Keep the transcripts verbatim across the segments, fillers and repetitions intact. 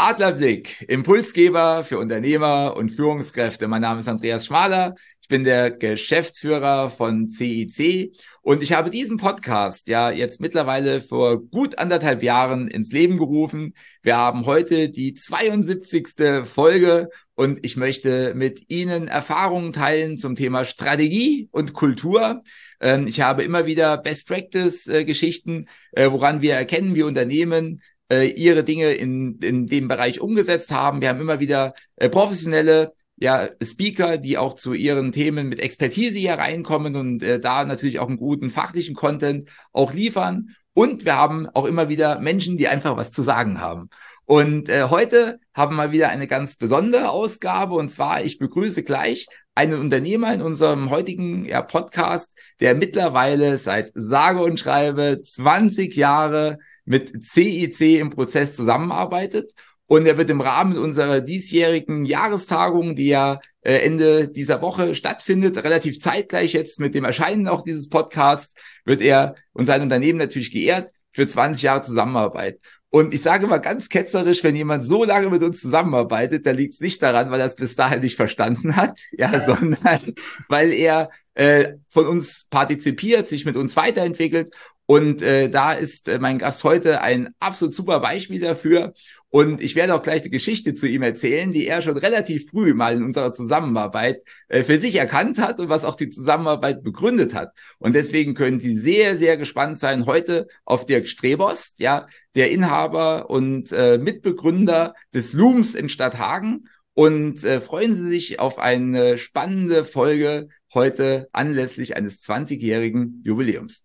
Adlerblick, Impulsgeber für Unternehmer und Führungskräfte. Mein Name ist Andreas Schmaler. Ich bin der Geschäftsführer von C I C und ich habe diesen Podcast ja jetzt mittlerweile vor gut anderthalb Jahren ins Leben gerufen. Wir haben heute die zweiundsiebzigste Folge und ich möchte mit Ihnen Erfahrungen teilen zum Thema Strategie und Kultur. Ich habe immer wieder Best-Practice-Geschichten, woran wir erkennen, wie Unternehmen ihre Dinge in, in dem Bereich umgesetzt haben. Wir haben immer wieder professionelle ja, Speaker, die auch zu ihren Themen mit Expertise hier reinkommen und äh, da natürlich auch einen guten fachlichen Content auch liefern. Und wir haben auch immer wieder Menschen, die einfach was zu sagen haben. Und äh, heute haben wir wieder eine ganz besondere Ausgabe. Und zwar, ich begrüße gleich einen Unternehmer in unserem heutigen ja, Podcast, der mittlerweile seit sage und schreibe zwanzig Jahre mit C I C im Prozess zusammenarbeitet. Und er wird im Rahmen unserer diesjährigen Jahrestagung, die ja Ende dieser Woche stattfindet, relativ zeitgleich jetzt mit dem Erscheinen auch dieses Podcasts, wird er und sein Unternehmen natürlich geehrt für zwanzig Jahre Zusammenarbeit. Und ich sage mal ganz ketzerisch, wenn jemand so lange mit uns zusammenarbeitet, dann liegt es nicht daran, weil er es bis dahin nicht verstanden hat, ja, sondern weil er äh, von uns partizipiert, sich mit uns weiterentwickelt. Und äh, da ist äh, mein Gast heute ein absolut super Beispiel dafür. Und ich werde auch gleich die Geschichte zu ihm erzählen, die er schon relativ früh mal in unserer Zusammenarbeit äh, für sich erkannt hat und was auch die Zusammenarbeit begründet hat. Und deswegen können Sie sehr, sehr gespannt sein heute auf Dirk Strebost, ja, der Inhaber und äh, Mitbegründer des Looms in Stadthagen. Und äh, freuen Sie sich auf eine spannende Folge heute anlässlich eines zwanzigjährigen Jubiläums.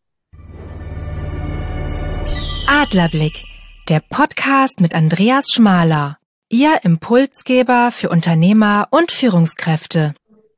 Adlerblick, der Podcast mit Andreas Schmaler, Ihr Impulsgeber für Unternehmer und Führungskräfte.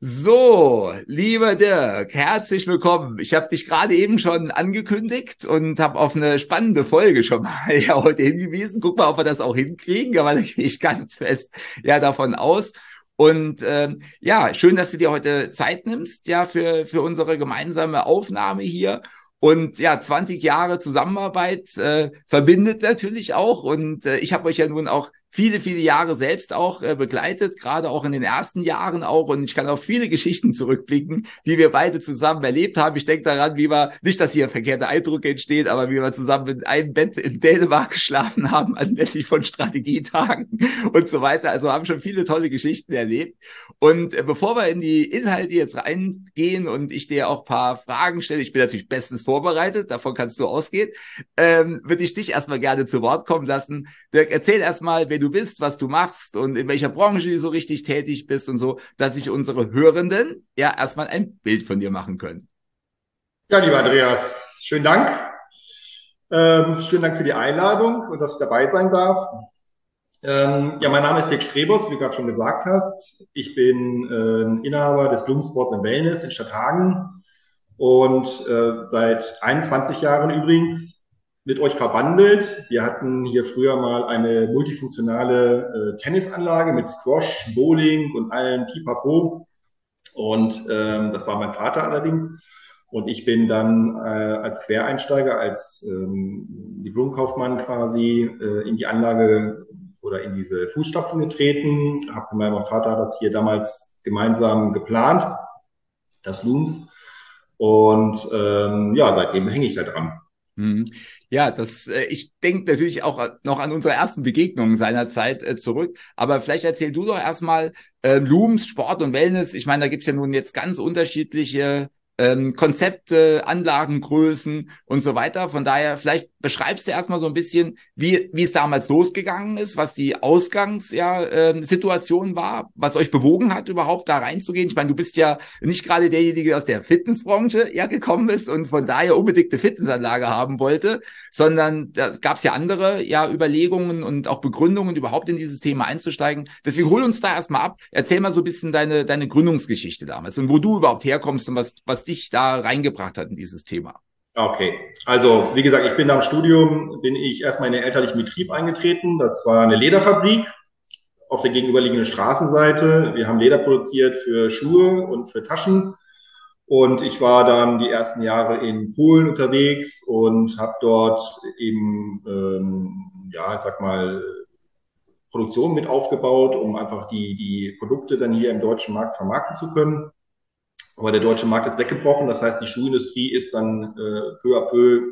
So, lieber Dirk, herzlich willkommen. Ich habe dich gerade eben schon angekündigt und habe auf eine spannende Folge schon mal ja, heute hingewiesen. Guck mal, ob wir das auch hinkriegen, aber da gehe ich ganz fest ja davon aus. Und ähm, ja, schön, dass du dir heute Zeit nimmst ja für für unsere gemeinsame Aufnahme hier. Und ja, zwanzig Jahre Zusammenarbeit äh, verbindet natürlich auch. Und äh, ich habe euch ja nun auch viele, viele Jahre selbst auch äh, begleitet, gerade auch in den ersten Jahren auch. Und ich kann auf viele Geschichten zurückblicken, die wir beide zusammen erlebt haben. Ich denke daran, wie wir, nicht, dass hier ein verkehrter Eindruck entsteht, aber wie wir zusammen in einem Bett in Dänemark geschlafen haben, anlässlich von Strategietagen und so weiter. Also haben schon viele tolle Geschichten erlebt. Und äh, bevor wir in die Inhalte jetzt reingehen und ich dir auch ein paar Fragen stelle, ich bin natürlich bestens vorbereitet, davon kannst du ausgehen, ähm, würde ich dich erstmal gerne zu Wort kommen lassen. Dirk, erzähl erstmal, wer du bist, was du machst und in welcher Branche du so richtig tätig bist und so, dass sich unsere Hörenden ja erstmal ein Bild von dir machen können. Ja, lieber Andreas, schönen Dank. Ähm, schönen Dank für die Einladung und dass ich dabei sein darf. Ähm, ja, mein Name ist Dirk Strebost, wie du gerade schon gesagt hast. Ich bin äh, Inhaber des Loom Sports and Wellness in Stadthagen und äh, seit einundzwanzig Jahren übrigens mit euch verbandelt. Wir hatten hier früher mal eine multifunktionale äh, Tennisanlage mit Squash, Bowling und allen Pipapo. Und ähm, das war mein Vater allerdings. Und ich bin dann äh, als Quereinsteiger, als ähm, Diplomkaufmann quasi äh, in die Anlage oder in diese Fußstapfen getreten. Habe mit meinem Vater das hier damals gemeinsam geplant, das Looms. Und ähm, ja, seitdem hänge ich da dran. Ja, das, äh, ich denke natürlich auch noch an unsere ersten Begegnungen seinerzeit äh, zurück. Aber vielleicht erzähl du doch erstmal äh, Looms, Sport und Wellness. Ich meine, da gibt's ja nun jetzt ganz unterschiedliche ähm, Konzepte, Anlagengrößen und so weiter. Von daher, vielleicht beschreibst du erstmal so ein bisschen, wie wie es damals losgegangen ist, was die Ausgangssituation ja, äh, Situation war, was euch bewogen hat, überhaupt da reinzugehen. Ich meine, du bist ja nicht gerade derjenige, der aus der Fitnessbranche ja gekommen ist und von daher unbedingt eine Fitnessanlage haben wollte, sondern da gab es ja andere ja Überlegungen und auch Begründungen, überhaupt in dieses Thema einzusteigen. Deswegen hol uns da erstmal ab. Erzähl mal so ein bisschen deine deine Gründungsgeschichte damals und wo du überhaupt herkommst und was was dich da reingebracht hat in dieses Thema. Okay, also wie gesagt, ich bin nach dem Studium, bin ich erstmal in den elterlichen Betrieb eingetreten. Das war eine Lederfabrik auf der gegenüberliegenden Straßenseite. Wir haben Leder produziert für Schuhe und für Taschen. Und ich war dann die ersten Jahre in Polen unterwegs und habe dort eben, ähm, ja, ich sag mal, Produktion mit aufgebaut, um einfach die, die Produkte dann hier im deutschen Markt vermarkten zu können. Aber der deutsche Markt ist weggebrochen. Das heißt, die Schuhindustrie ist dann äh, peu à peu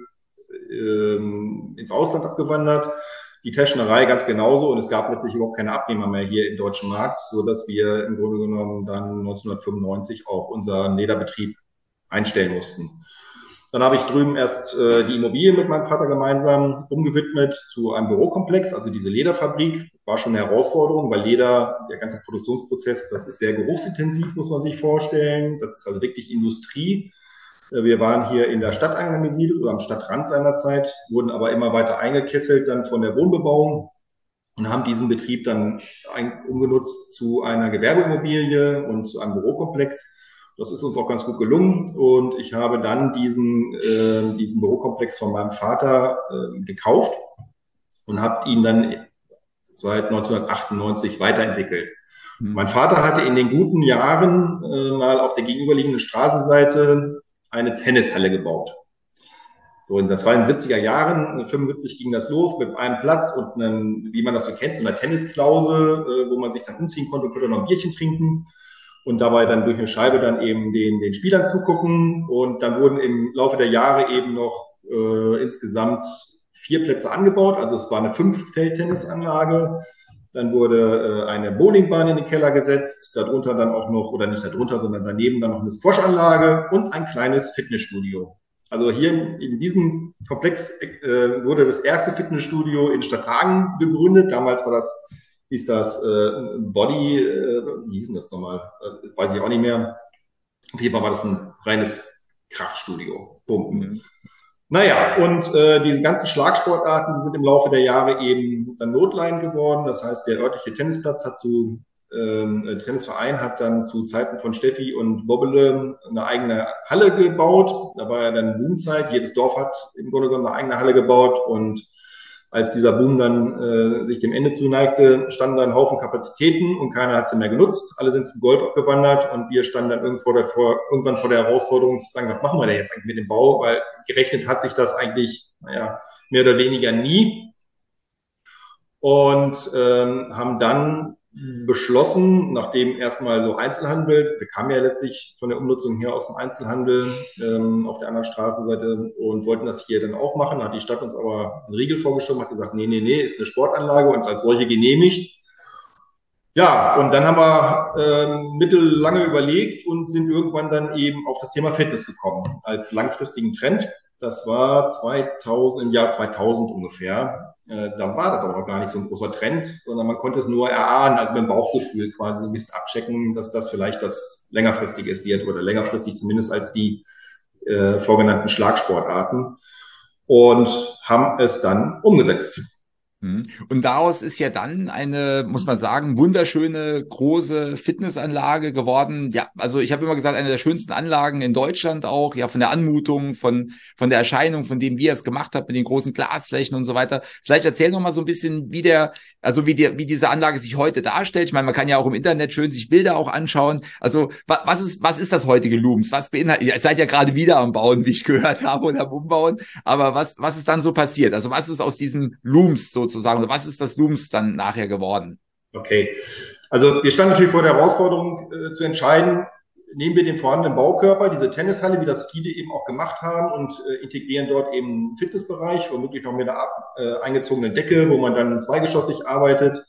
äh, ins Ausland abgewandert. Die Täschnerei ganz genauso. Und es gab letztlich überhaupt keine Abnehmer mehr hier im deutschen Markt, so dass wir im Grunde genommen dann neunzehnhundertfünfundneunzig auch unseren Lederbetrieb einstellen mussten. Dann habe ich drüben erst äh, die Immobilie mit meinem Vater gemeinsam umgewidmet zu einem Bürokomplex, also diese Lederfabrik. War schon eine Herausforderung, weil Leder, der ganze Produktionsprozess, das ist sehr geruchsintensiv, muss man sich vorstellen. Das ist also wirklich Industrie. Wir waren hier in der Stadt angesiedelt oder am Stadtrand seinerzeit, wurden aber immer weiter eingekesselt dann von der Wohnbebauung und haben diesen Betrieb dann ein, umgenutzt zu einer Gewerbeimmobilie und zu einem Bürokomplex. Das ist uns auch ganz gut gelungen und ich habe dann diesen, äh, diesen Bürokomplex von meinem Vater äh, gekauft und habe ihn dann seit neunzehnhundertachtundneunzig weiterentwickelt. Mhm. Mein Vater hatte in den guten Jahren äh, mal auf der gegenüberliegenden Straßenseite eine Tennishalle gebaut. So, in den zweiundsiebziger Jahren, fünfundsiebzig ging das los mit einem Platz und einem, wie man das so kennt, so einer Tennisklause, äh, wo man sich dann umziehen konnte, konnte noch ein Bierchen trinken. Und dabei dann durch eine Scheibe dann eben den, den Spielern zugucken. Und dann wurden im Laufe der Jahre eben noch äh, insgesamt vier Plätze angebaut. Also es war eine Fünf-Feld-Tennisanlage. Dann wurde äh, eine Bowlingbahn in den Keller gesetzt. Darunter dann auch noch, oder nicht darunter, sondern daneben dann noch eine Squash-Anlage und ein kleines Fitnessstudio. Also hier in diesem Komplex äh, wurde das erste Fitnessstudio in Stadthagen gegründet. Damals war das hieß das äh, Body, äh, wie hieß denn das nochmal? Äh, weiß ich auch nicht mehr. Auf jeden Fall war das ein reines Kraftstudio. Pumpen. Mhm. Naja, und äh, diese ganzen Schlagsportarten, die sind im Laufe der Jahre eben dann Notlein geworden. Das heißt, der örtliche Tennisplatz hat zu, äh, Tennisverein hat dann zu Zeiten von Steffi und Bobbele eine eigene Halle gebaut. Da war ja dann Boomzeit. Jedes Dorf hat im Grunde genommen eine eigene Halle gebaut und als dieser Boom dann äh, sich dem Ende zuneigte, standen da ein Haufen Kapazitäten und keiner hat sie mehr genutzt. Alle sind zum Golf abgewandert und wir standen dann irgendwo davor, irgendwann vor der Herausforderung zu sagen, was machen wir denn jetzt eigentlich mit dem Bau? Weil gerechnet hat sich das eigentlich, naja, mehr oder weniger nie. Und ähm, haben dann beschlossen, nachdem erstmal so Einzelhandel, wir kamen ja letztlich von der Umnutzung her aus dem Einzelhandel ähm, auf der anderen Straßenseite und wollten das hier dann auch machen, hat die Stadt uns aber einen Riegel vorgeschoben, hat gesagt, nee, nee, nee, ist eine Sportanlage und als solche genehmigt. Ja, und dann haben wir ähm, mittellange überlegt und sind irgendwann dann eben auf das Thema Fitness gekommen, als langfristigen Trend. Das war zweitausend, im Jahr zweitausend ungefähr. Äh, da war das aber noch gar nicht so ein großer Trend, sondern man konnte es nur erahnen, also mit dem Bauchgefühl quasi so ein bisschen abchecken, dass das vielleicht was längerfristiges wird oder längerfristig zumindest als die äh, vorgenannten Schlagsportarten und haben es dann umgesetzt. Und daraus ist ja dann eine, muss man sagen, wunderschöne, große Fitnessanlage geworden. Ja, also ich habe immer gesagt, eine der schönsten Anlagen in Deutschland auch, ja, von der Anmutung, von von der Erscheinung, von dem, wie ihr es gemacht habt, mit den großen Glasflächen und so weiter. Vielleicht erzähl noch mal so ein bisschen, wie der, also wie der, wie diese Anlage sich heute darstellt. Ich meine, man kann ja auch im Internet schön sich Bilder auch anschauen. Also was, was ist, was ist das heutige Looms? Was beinhaltet, ihr seid ja gerade wieder am Bauen, wie ich gehört habe, und am Umbauen. Aber was, was ist dann so passiert? Also was ist aus diesen Looms so sozusagen, was ist das Looms dann nachher geworden? Okay, also wir standen natürlich vor der Herausforderung äh, zu entscheiden, nehmen wir den vorhandenen Baukörper, diese Tennishalle, wie das viele eben auch gemacht haben und äh, integrieren dort eben einen Fitnessbereich, womöglich noch mit einer äh, eingezogenen Decke, wo man dann zweigeschossig arbeitet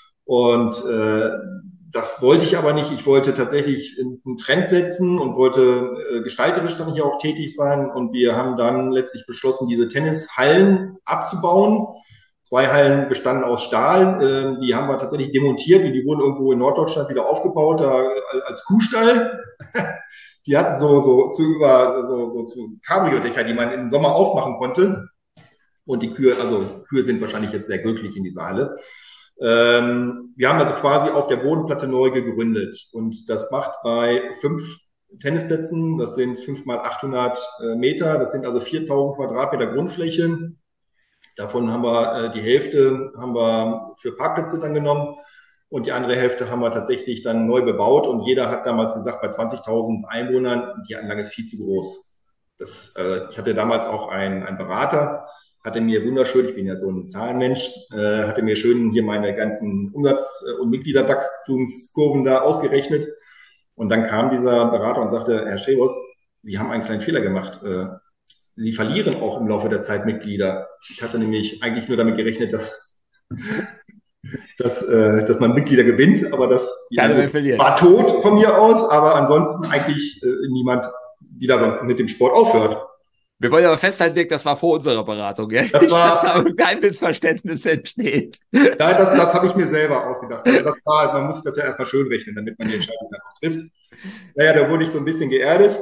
und äh, das wollte ich aber nicht. Ich wollte tatsächlich einen Trend setzen und wollte äh, gestalterisch dann hier auch tätig sein und wir haben dann letztlich beschlossen, diese Tennishallen abzubauen. Zwei Hallen bestanden aus Stahl, äh, die haben wir tatsächlich demontiert und die wurden irgendwo in Norddeutschland wieder aufgebaut, da als Kuhstall. Die hatten so, so, zu über, so, so zu Cabrio-Dächer, die man im Sommer aufmachen konnte. Und die Kühe, also Kühe sind wahrscheinlich jetzt sehr glücklich in dieser Halle. Ähm, wir haben also quasi auf der Bodenplatte neu gegründet und das macht bei fünf Tennisplätzen, das sind fünf mal achthundert Meter, das sind also viertausend Quadratmeter Grundfläche. Davon haben wir äh, die Hälfte haben wir für Parkplätze dann genommen und die andere Hälfte haben wir tatsächlich dann neu bebaut und jeder hat damals gesagt, bei zwanzigtausend Einwohnern, die Anlage ist viel zu groß. Das, äh, ich hatte damals auch einen, einen Berater hatte mir wunderschön, ich bin ja so ein Zahlenmensch, äh, hatte mir schön hier meine ganzen Umsatz- und Mitgliederwachstumskurven da ausgerechnet. Und dann kam dieser Berater und sagte, Herr Strebos, Sie haben einen kleinen Fehler gemacht. Äh, Sie verlieren auch im Laufe der Zeit Mitglieder. Ich hatte nämlich eigentlich nur damit gerechnet, dass, dass, äh, dass man Mitglieder gewinnt, aber das Keiner mehr also, verliert. war tot von mir aus, aber ansonsten eigentlich äh, niemand wieder mit dem Sport aufhört. Wir wollen aber festhalten, Dirk, das war vor unserer Beratung. Ja? Das Nicht, war, dass da kein Missverständnis entsteht. Nein, das, das habe ich mir selber ausgedacht. Also das war, man muss das ja erstmal schön rechnen, damit man die Entscheidung dann auch trifft. Naja, da wurde ich so ein bisschen geerdet.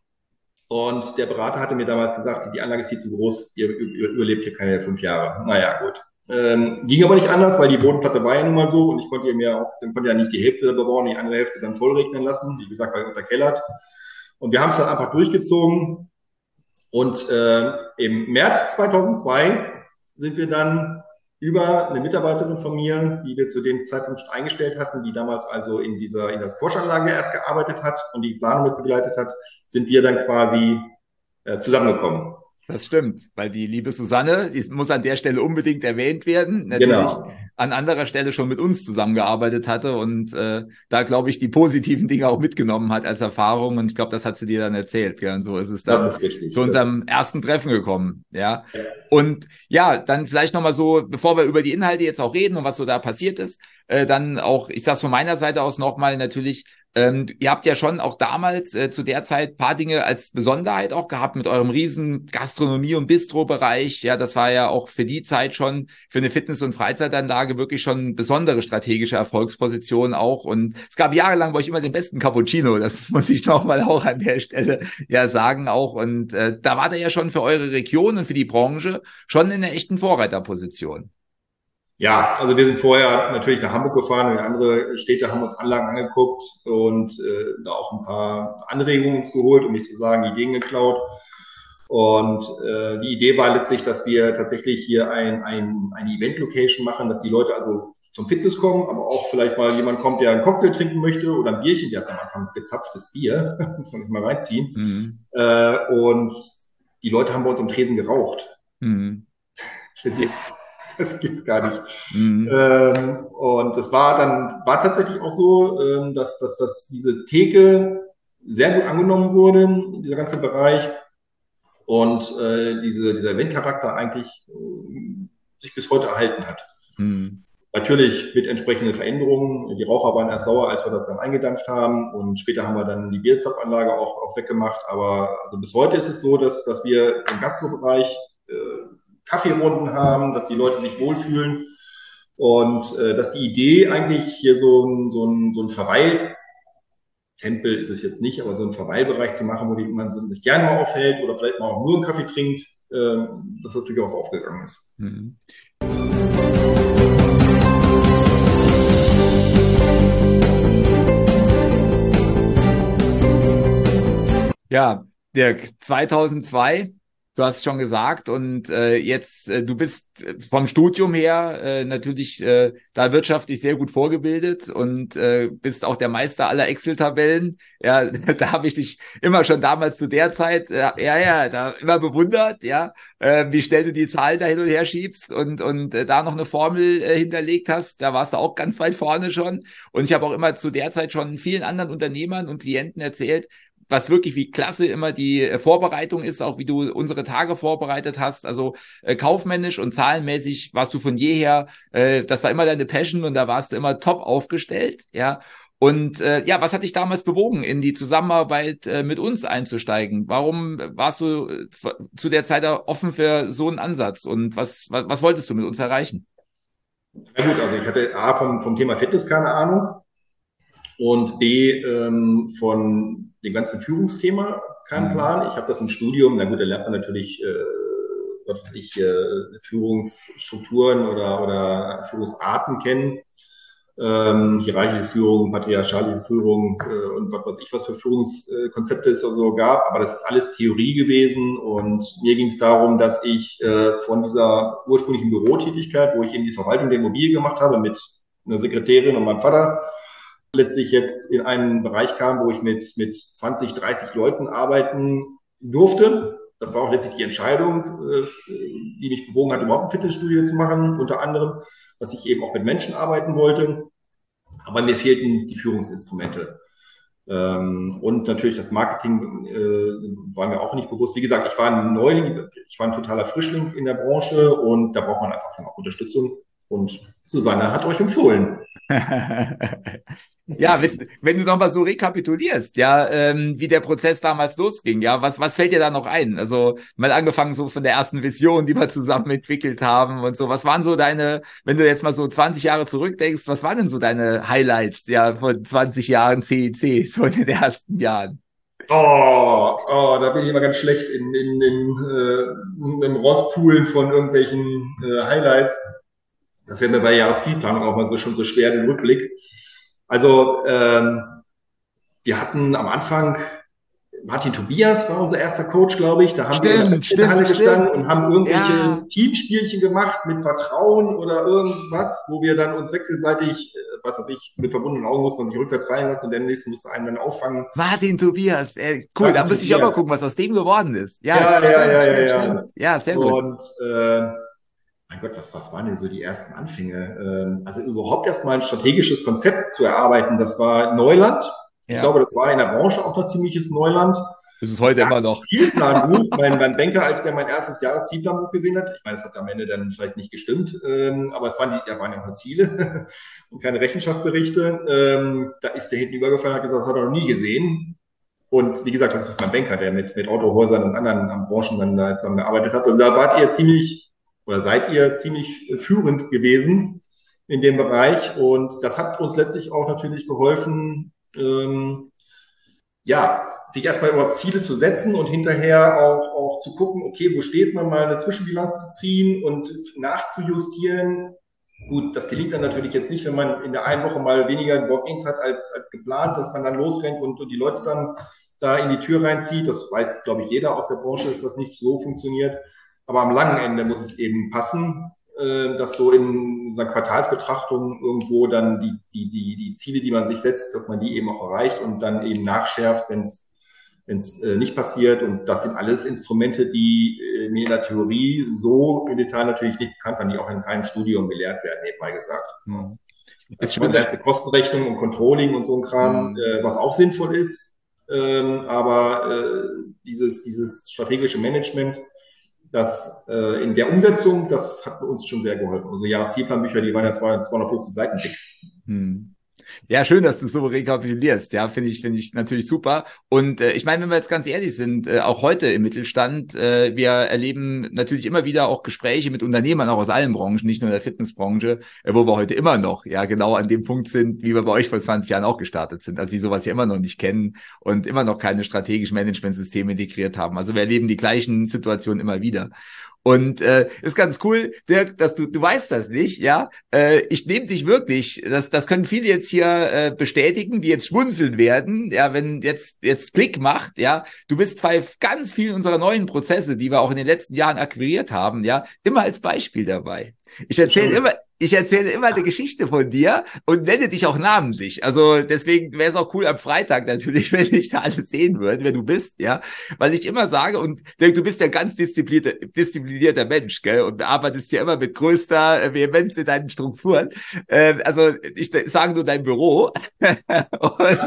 Und der Berater hatte mir damals gesagt, die Anlage ist viel zu groß, ihr überlebt hier keine fünf Jahre. Naja, gut. Ähm, ging aber nicht anders, weil die Bodenplatte war ja nun mal so und ich konnte ihr mir auch, dann konnte ja nicht die Hälfte da bebauen, die andere Hälfte dann vollregnen lassen. Wie gesagt, weil unterkellert. Und wir haben es dann einfach durchgezogen. Und äh, im März zweitausendzwei sind wir dann über eine Mitarbeiterin von mir, die wir zu dem Zeitpunkt eingestellt hatten, die damals also in dieser in der Squash-Anlage erst gearbeitet hat und die Planung mit begleitet hat, sind wir dann quasi äh, zusammengekommen. Das stimmt, weil die liebe Susanne, die muss an der Stelle unbedingt erwähnt werden, natürlich Genau. an anderer Stelle schon mit uns zusammengearbeitet hatte und äh, da, glaube ich, die positiven Dinge auch mitgenommen hat als Erfahrung und ich glaube, das hat sie dir dann erzählt, gell? Und so ist es dann Das ist richtig. zu unserem ersten Treffen gekommen, ja. ja. Und ja, dann vielleicht nochmal so, bevor wir über die Inhalte jetzt auch reden und was so da passiert ist, äh, dann auch, ich sag's von meiner Seite aus nochmal natürlich, Ähm, ihr habt ja schon auch damals äh, zu der Zeit paar Dinge als Besonderheit auch gehabt mit eurem riesen Gastronomie- und Bistro-Bereich. Ja, das war ja auch für die Zeit schon für eine Fitness- und Freizeitanlage wirklich schon besondere strategische Erfolgsposition auch. Und es gab jahrelang bei euch immer den besten Cappuccino. Das muss ich nochmal auch an der Stelle ja sagen auch. Und äh, da war der ja schon für eure Region und für die Branche schon in einer echten Vorreiterposition. Ja, also wir sind vorher natürlich nach Hamburg gefahren und andere Städte haben uns Anlagen angeguckt und äh, da auch ein paar Anregungen uns geholt, um nicht zu sagen, Ideen geklaut. Und äh, die Idee war letztlich, dass wir tatsächlich hier ein, ein, eine Event-Location machen, dass die Leute also zum Fitness kommen, aber auch vielleicht mal jemand kommt, der einen Cocktail trinken möchte oder ein Bierchen. Wir hatten am Anfang gezapftes Bier, muss man das mal reinziehen. Mhm. Äh, und die Leute haben bei uns am Tresen geraucht. Mhm. Das geht's gar nicht. Mhm. Ähm, und das war dann, war tatsächlich auch so, ähm, dass, dass, dass diese Theke sehr gut angenommen wurde, dieser ganze Bereich. Und äh, diese, dieser Eventcharakter eigentlich äh, sich bis heute erhalten hat. Mhm. Natürlich mit entsprechenden Veränderungen. Die Raucher waren erst sauer, als wir das dann eingedampft haben. Und später haben wir dann die Bierzapfanlage auch, auch weggemacht. Aber also bis heute ist es so, dass, dass wir im Gastrobereich äh, Kaffeerunden haben, dass die Leute sich wohlfühlen und äh, dass die Idee eigentlich hier so ein, so ein, so ein Verweiltempel ist es jetzt nicht, aber so ein Verweilbereich zu machen, wo die, man sich gerne mal aufhält oder vielleicht mal auch nur einen Kaffee trinkt, äh, das natürlich auch aufgegangen ist. Mhm. Ja, Dirk, zweitausendzwei, du hast es schon gesagt und äh, jetzt, äh, du bist vom Studium her äh, natürlich äh, da wirtschaftlich sehr gut vorgebildet und äh, bist auch der Meister aller Excel-Tabellen. Ja, da habe ich dich immer schon damals zu der Zeit, äh, ja, ja, da immer bewundert, ja, äh, wie schnell du die Zahlen da hin und her schiebst und und äh, da noch eine Formel äh, hinterlegt hast. Da warst du auch ganz weit vorne schon. Und ich habe auch immer zu der Zeit schon vielen anderen Unternehmern und Klienten erzählt, was wirklich wie klasse immer die Vorbereitung ist, auch wie du unsere Tage vorbereitet hast. Also äh, kaufmännisch und zahlenmäßig warst du von jeher, äh, das war immer deine Passion und da warst du immer top aufgestellt, ja. Und äh, ja, was hat dich damals bewogen, in die Zusammenarbeit äh, mit uns einzusteigen? Warum warst du äh, zu der Zeit offen für so einen Ansatz und was, was, was wolltest du mit uns erreichen? Ja gut, also ich hatte A vom, vom Thema Fitness keine Ahnung. Und B, ähm, von dem ganzen Führungsthema keinen Plan. Ich habe das im Studium, na gut, da lernt man natürlich, äh, was weiß ich, äh, Führungsstrukturen oder, oder Führungsarten kennen. Ähm, hierarchische Führung, patriarchalische Führung äh, und was weiß ich, was für Führungskonzepte es also gab. Aber das ist alles Theorie gewesen und mir ging es darum, dass ich äh, von dieser ursprünglichen Bürotätigkeit, wo ich in die Verwaltung der Immobilie gemacht habe mit einer Sekretärin und meinem Vater, letztlich jetzt in einen Bereich kam, wo ich mit, mit zwanzig, dreißig Leuten arbeiten durfte Das war auch letztlich die Entscheidung, äh, die mich bewogen hat, überhaupt ein Fitnessstudio zu machen, unter anderem, dass ich eben auch mit Menschen arbeiten wollte. Aber mir fehlten die Führungsinstrumente. Ähm, und natürlich das Marketing äh, war mir auch nicht bewusst. Wie gesagt, ich war ein Neuling, ich war ein totaler Frischling in der Branche und da braucht man einfach dann auch Unterstützung. Und Susanne hat euch empfohlen. Ja, wenn du nochmal so rekapitulierst, ja, ähm, wie der Prozess damals losging, ja, was, was fällt dir da noch ein? Also mal angefangen so von der ersten Vision, die wir zusammen entwickelt haben und so. Was waren so deine, wenn du jetzt mal so zwanzig Jahre zurückdenkst, was waren denn so deine Highlights, ja, von zwanzig Jahren C I C, so in den ersten Jahren? Oh, oh, da bin ich immer ganz schlecht in, in, in, äh, im Rauspoolen von irgendwelchen äh, Highlights. Das wäre mir bei der Jahreszielplanung auch mal so schon so schwer, den Rückblick. Also ähm, wir hatten am Anfang, Martin Tobias war unser erster Coach, glaube ich. Da haben stimmt, wir in der Halle gestanden stimmt. und haben irgendwelche Ja. Teamspielchen gemacht mit Vertrauen oder irgendwas, wo wir dann uns wechselseitig, was weiß ich, mit verbundenen Augen muss man sich rückwärts fallen lassen und der nächste musste einen dann auffangen. Martin Tobias, äh, cool, Martin da müsste ich auch mal gucken, was aus dem geworden ist. Ja, ja, ja, ja, stimmt, ja, stimmt. Ja, sehr gut. Und äh, mein Gott, was, was waren denn so die ersten Anfänge? Ähm, also überhaupt erstmal ein strategisches Konzept zu erarbeiten, das war Neuland. Ja. Ich glaube, das war in der Branche auch noch ziemliches Neuland. Das ist heute ja, immer noch. Zielplanbuch. mein, mein Banker, als der mein erstes Jahreszielplanbuch gesehen hat, ich meine, es hat am Ende dann vielleicht nicht gestimmt, ähm, aber es waren die, da waren ja nur Ziele und keine Rechenschaftsberichte. Ähm, da ist der hinten übergefallen und hat gesagt, das hat er noch nie gesehen. Und wie gesagt, das ist mein Banker, der mit, mit Autohäusern und anderen Branchen dann da zusammengearbeitet hat. Und da wart ihr ziemlich oder seid ihr ziemlich führend gewesen in dem Bereich. Und das hat uns letztlich auch natürlich geholfen, ähm, ja, sich erstmal überhaupt Ziele zu setzen und hinterher auch, auch zu gucken, okay, wo steht man, mal eine Zwischenbilanz zu ziehen und nachzujustieren. Gut, das gelingt dann natürlich jetzt nicht, wenn man in der einen Woche mal weniger Walk-ins hat als, als geplant, dass man dann losrennt und, und die Leute dann da in die Tür reinzieht. Das weiß, glaube ich, jeder aus der Branche, dass das nicht so funktioniert. Aber am langen Ende muss es eben passen, äh, dass so in einer Quartalsbetrachtung irgendwo dann die, die, die, die Ziele, die man sich setzt, dass man die eben auch erreicht und dann eben nachschärft, wenn es wenn es äh, nicht passiert. Und das sind alles Instrumente, die äh, mir in der Theorie so im Detail natürlich nicht bekannt waren, die auch in keinem Studium gelehrt werden, nebenbei gesagt. Mhm. Es gibt eine Kostenrechnung und Controlling und so ein Kram, mhm. äh, was auch sinnvoll ist. Ähm, aber äh, dieses, dieses strategische Management, das äh, in der Umsetzung, das hat uns schon sehr geholfen. Unsere Jahreszielplanbücher, die waren ja zweihundertfünfzig Seiten dick. Hm. Ja, schön, dass du so rekapitulierst. Ja, finde ich, finde ich natürlich super. Und äh, ich meine, wenn wir jetzt ganz ehrlich sind, äh, auch heute im Mittelstand, äh, wir erleben natürlich immer wieder auch Gespräche mit Unternehmern, auch aus allen Branchen, nicht nur in der Fitnessbranche, äh, wo wir heute immer noch, ja, genau an dem Punkt sind, wie wir bei euch vor zwanzig Jahren auch gestartet sind. Also die sowas ja immer noch nicht kennen und immer noch keine strategischen Managementsysteme integriert haben. Also wir erleben die gleichen Situationen immer wieder. Und äh, ist ganz cool, Dirk, dass du du weißt das nicht, ja. Äh, ich nehme dich wirklich, das das können viele jetzt hier äh, bestätigen, die jetzt schmunzeln werden, ja, wenn jetzt jetzt Klick macht, ja. Du bist bei ganz vielen unserer neuen Prozesse, die wir auch in den letzten Jahren akquiriert haben, ja, immer als Beispiel dabei. Ich erzähle immer Ich erzähle immer eine Geschichte von dir und nenne dich auch namentlich. Also deswegen wäre es auch cool am Freitag natürlich, wenn ich da alles sehen würde, wer du bist, ja. Weil ich immer sage, und du bist ja ganz disziplinierter, disziplinierter Mensch, gell, und arbeitest ja immer mit größter Vehemenz in deinen Strukturen. Äh, also ich sage nur dein Büro. und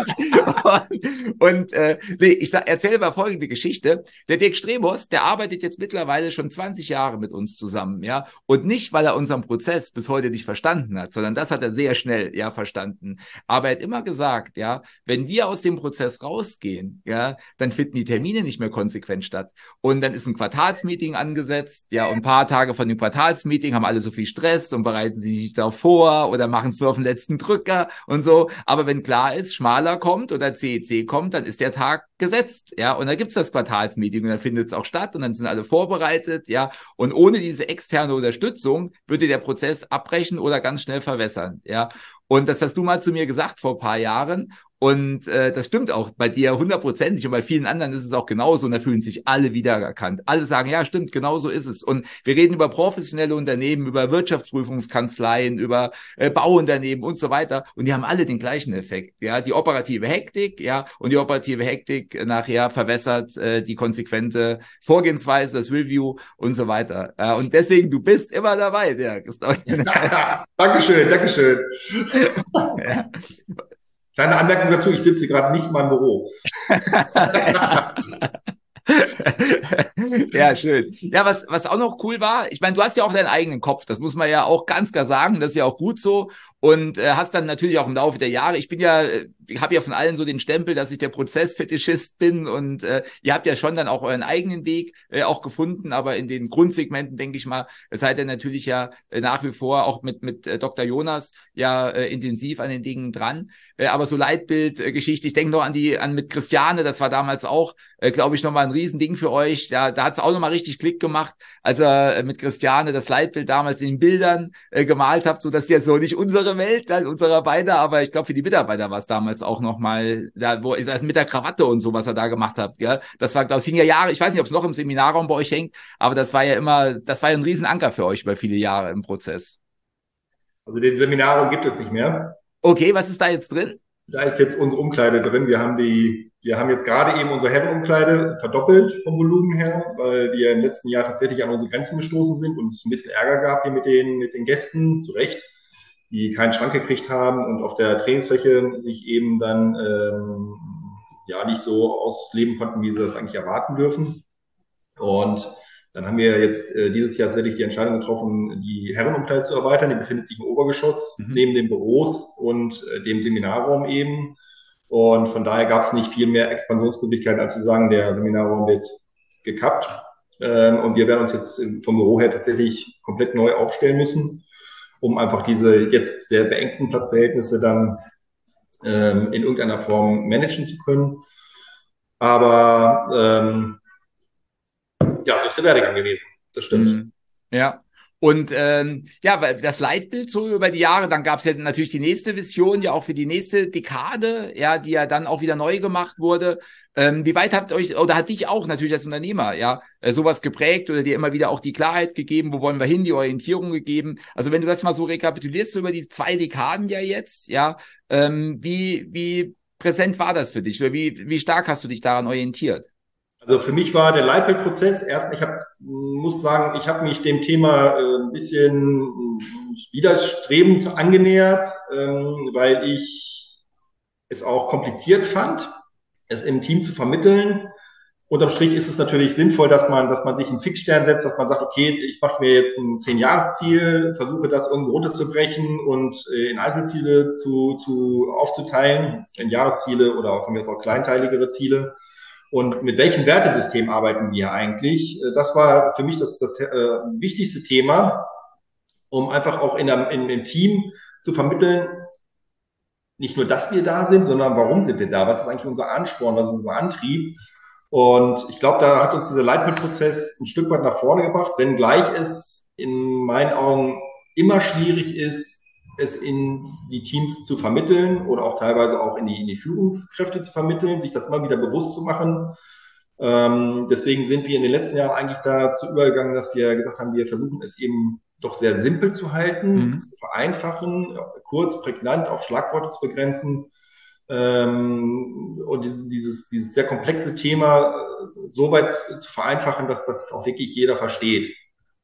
und, und äh, nee, ich sag, erzähle mal folgende Geschichte. Der Dirk Strebos, der arbeitet jetzt mittlerweile schon zwanzig Jahre mit uns zusammen, ja. Und nicht, weil er unseren Prozess bis heute nicht verstanden hat, sondern das hat er sehr schnell, ja, verstanden. Aber er hat immer gesagt, ja, wenn wir aus dem Prozess rausgehen, ja, dann finden die Termine nicht mehr konsequent statt. Und dann ist ein Quartalsmeeting angesetzt, ja, und ein paar Tage von dem Quartalsmeeting haben alle so viel Stress und bereiten sich darauf vor oder machen es so auf den letzten Drücker und so. Aber wenn klar ist, Schmaler kommt oder C E C kommt, dann ist der Tag gesetzt, ja, und dann gibt's das Quartalsmeeting und dann findet es auch statt und dann sind alle vorbereitet, ja, und ohne diese externe Unterstützung würde der Prozess abbrechen oder ganz schnell verwässern, ja. Und das hast du mal zu mir gesagt vor ein paar Jahren. Und äh, das stimmt auch bei dir hundertprozentig und bei vielen anderen ist es auch genauso und da fühlen sich alle wiedererkannt. Alle sagen, ja stimmt, genau so ist es. Und wir reden über professionelle Unternehmen, über Wirtschaftsprüfungskanzleien, über äh, Bauunternehmen und so weiter und die haben alle den gleichen Effekt. Ja, die operative Hektik, ja, und die operative Hektik nachher verwässert äh, die konsequente Vorgehensweise, das Review und so weiter. Äh, und deswegen, du bist immer dabei, der Christoph. Dankeschön, Dankeschön. Ja. Kleine Anmerkung dazu, ich sitze gerade nicht in meinem Büro. Ja, schön. Ja, was, was auch noch cool war, ich meine, du hast ja auch deinen eigenen Kopf, das muss man ja auch ganz klar sagen, das ist ja auch gut so und äh, hast dann natürlich auch im Laufe der Jahre, ich bin ja, ich habe ja von allen so den Stempel, dass ich der Prozessfetischist bin und äh, ihr habt ja schon dann auch euren eigenen Weg äh, auch gefunden, aber in den Grundsegmenten, denke ich mal, seid ihr natürlich ja äh, nach wie vor auch mit mit äh, Doktor Jonas ja äh, intensiv an den Dingen dran, äh, aber so Leitbildgeschichte, äh, ich denke noch an die, an mit Christiane, das war damals auch, äh, glaube ich, nochmal ein Riesending für euch, ja, da hat es auch nochmal richtig Klick gemacht, als ihr äh, mit Christiane das Leitbild damals in den Bildern äh, gemalt habt, so dass jetzt so nicht unsere Welt, dann unserer beide, aber ich glaube für die Mitarbeiter war es damals auch nochmal, da, wo das mit der Krawatte und so, was ihr da gemacht habt, ja, das war, glaube ich, es hing ja Jahre, ich weiß nicht, ob es noch im Seminarraum bei euch hängt, aber das war ja immer, das war ja ein Riesenanker für euch über viele Jahre im Prozess. Also den Seminarraum gibt es nicht mehr. Okay, was ist da jetzt drin? Da ist jetzt unsere Umkleide drin. Wir haben die, wir haben jetzt gerade eben unsere Herrenumkleide verdoppelt vom Volumen her, weil wir im letzten Jahr tatsächlich an unsere Grenzen gestoßen sind und es ein bisschen Ärger gab hier mit den, mit den Gästen, zu Recht, die keinen Schrank gekriegt haben und auf der Trainingsfläche sich eben dann ähm, ja nicht so ausleben konnten, wie sie das eigentlich erwarten dürfen. Und dann haben wir jetzt äh, dieses Jahr tatsächlich die Entscheidung getroffen, die Herrenumkleide zu erweitern. Die befindet sich im Obergeschoss, mhm. neben den Büros und äh, dem Seminarraum eben. Und von daher gab es nicht viel mehr Expansionsmöglichkeiten, als zu sagen, der Seminarraum wird gekappt. Ähm, und wir werden uns jetzt vom Büro her tatsächlich komplett neu aufstellen müssen, um einfach diese jetzt sehr beengten Platzverhältnisse dann ähm, in irgendeiner Form managen zu können. Aber ähm, ja, so ist der Werdegang gewesen. Das stimmt. Mhm. Ja. Und ähm, ja, weil das Leitbild so über die Jahre, dann gab es ja natürlich die nächste Vision, ja auch für die nächste Dekade, ja, die ja dann auch wieder neu gemacht wurde. Ähm, wie weit habt euch, oder hat dich auch natürlich als Unternehmer, ja, äh, sowas geprägt oder dir immer wieder auch die Klarheit gegeben, wo wollen wir hin, die Orientierung gegeben? Also wenn du das mal so rekapitulierst, so über die zwei Dekaden ja jetzt, ja, ähm, wie, wie präsent war das für dich oder wie, wie stark hast du dich daran orientiert? Also für mich war der Leitbildprozess erst, ich hab, muss sagen, ich habe mich dem Thema äh, ein bisschen widerstrebend angenähert, ähm, weil ich es auch kompliziert fand, es im Team zu vermitteln. Unterm Strich ist es natürlich sinnvoll, dass man, dass man sich einen Fixstern setzt, dass man sagt, okay, ich mache mir jetzt ein Zehn-Jahres-Ziel, versuche das irgendwo runterzubrechen und äh, in Einzelziele zu, zu aufzuteilen, in Jahresziele oder auch von mir aus auch kleinteiligere Ziele. Und mit welchem Wertesystem arbeiten wir eigentlich? Das war für mich das, das äh, wichtigste Thema, um einfach auch in, der, in dem Team zu vermitteln, nicht nur, dass wir da sind, sondern warum sind wir da? Was ist eigentlich unser Ansporn? Was ist unser Antrieb? Und ich glaube, da hat uns dieser Leitbildprozess ein Stück weit nach vorne gebracht, wenngleich es in meinen Augen immer schwierig ist, es in die Teams zu vermitteln oder auch teilweise auch in die, in die Führungskräfte zu vermitteln, sich das immer wieder bewusst zu machen. Ähm, deswegen sind wir in den letzten Jahren eigentlich dazu übergegangen, dass wir gesagt haben, wir versuchen es eben doch sehr simpel zu halten, mhm. zu vereinfachen, kurz, prägnant auf Schlagworte zu begrenzen ähm, und dieses, dieses, dieses sehr komplexe Thema so weit zu vereinfachen, dass das auch wirklich jeder versteht.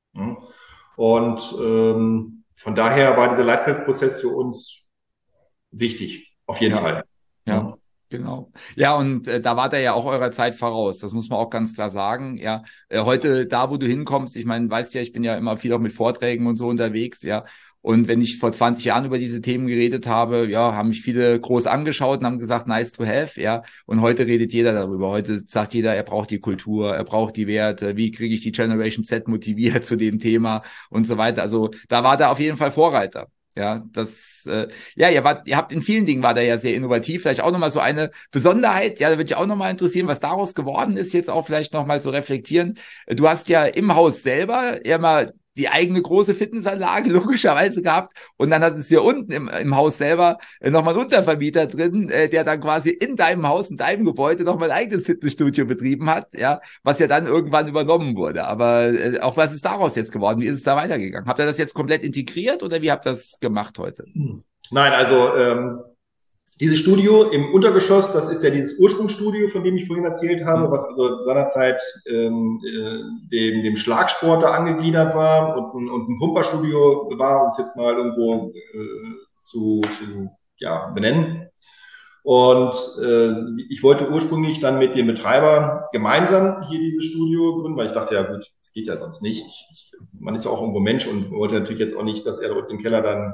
Und ähm, von daher war dieser Leitbildprozess für uns wichtig, auf jeden ja. Fall. Ja. ja. Genau. Ja, und äh, da war der ja auch eurer Zeit voraus. Das muss man auch ganz klar sagen. Ja, äh, heute da, wo du hinkommst, ich meine, weißt ja, ich bin ja immer viel auch mit Vorträgen und so unterwegs. Ja, und wenn ich vor zwanzig Jahren über diese Themen geredet habe, ja, haben mich viele groß angeschaut und haben gesagt, nice to have. Ja, und heute redet jeder darüber. Heute sagt jeder, er braucht die Kultur, er braucht die Werte. Wie kriege ich die Generation Z motiviert zu dem Thema und so weiter. Also da war der auf jeden Fall Vorreiter. Ja, das, äh, ja, ihr wart, ihr habt in vielen Dingen war da ja sehr innovativ. Vielleicht auch nochmal so eine Besonderheit. Ja, da würde ich auch nochmal interessieren, was daraus geworden ist, jetzt auch vielleicht nochmal so reflektieren. Du hast ja im Haus selber ja mal die eigene große Fitnessanlage logischerweise gehabt und dann hat es hier unten im, im Haus selber äh, nochmal einen Untervermieter drin, äh, der dann quasi in deinem Haus, in deinem Gebäude nochmal ein eigenes Fitnessstudio betrieben hat, ja, was ja dann irgendwann übernommen wurde. Aber äh, auch was ist daraus jetzt geworden? Wie ist es da weitergegangen? Habt ihr das jetzt komplett integriert oder wie habt ihr das gemacht heute? Nein, also ähm, dieses Studio im Untergeschoss, das ist ja dieses Ursprungsstudio, von dem ich vorhin erzählt habe, was also seinerzeit ähm, äh, dem, dem Schlagsport da angegliedert war und ein, und ein Pumperstudio war, um es jetzt mal irgendwo äh, zu, zu ja, benennen. Und äh, ich wollte ursprünglich dann mit dem Betreiber gemeinsam hier dieses Studio gründen, weil ich dachte, ja gut, das geht ja sonst nicht. Ich, ich, man ist ja auch irgendwo Mensch und wollte natürlich jetzt auch nicht, dass er dort im Keller dann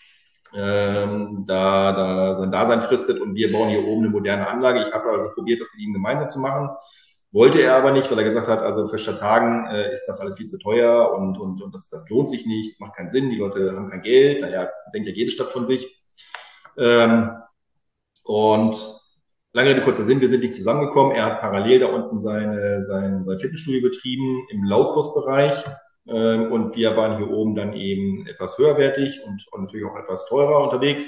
Ähm, da, da sein Dasein fristet und wir bauen hier oben eine moderne Anlage. Ich habe also probiert, das mit ihm gemeinsam zu machen. Wollte er aber nicht, weil er gesagt hat, also für Stadthagen äh, ist das alles viel zu teuer und, und, und das, das lohnt sich nicht, macht keinen Sinn, die Leute haben kein Geld. Naja, denkt ja jede Stadt von sich. Ähm, und lange Rede, kurzer Sinn, wir sind nicht zusammengekommen. Er hat parallel da unten seine, sein, sein Fitnessstudio betrieben im Low-Cost-Bereich. Und wir waren hier oben dann eben etwas höherwertig und, und natürlich auch etwas teurer unterwegs.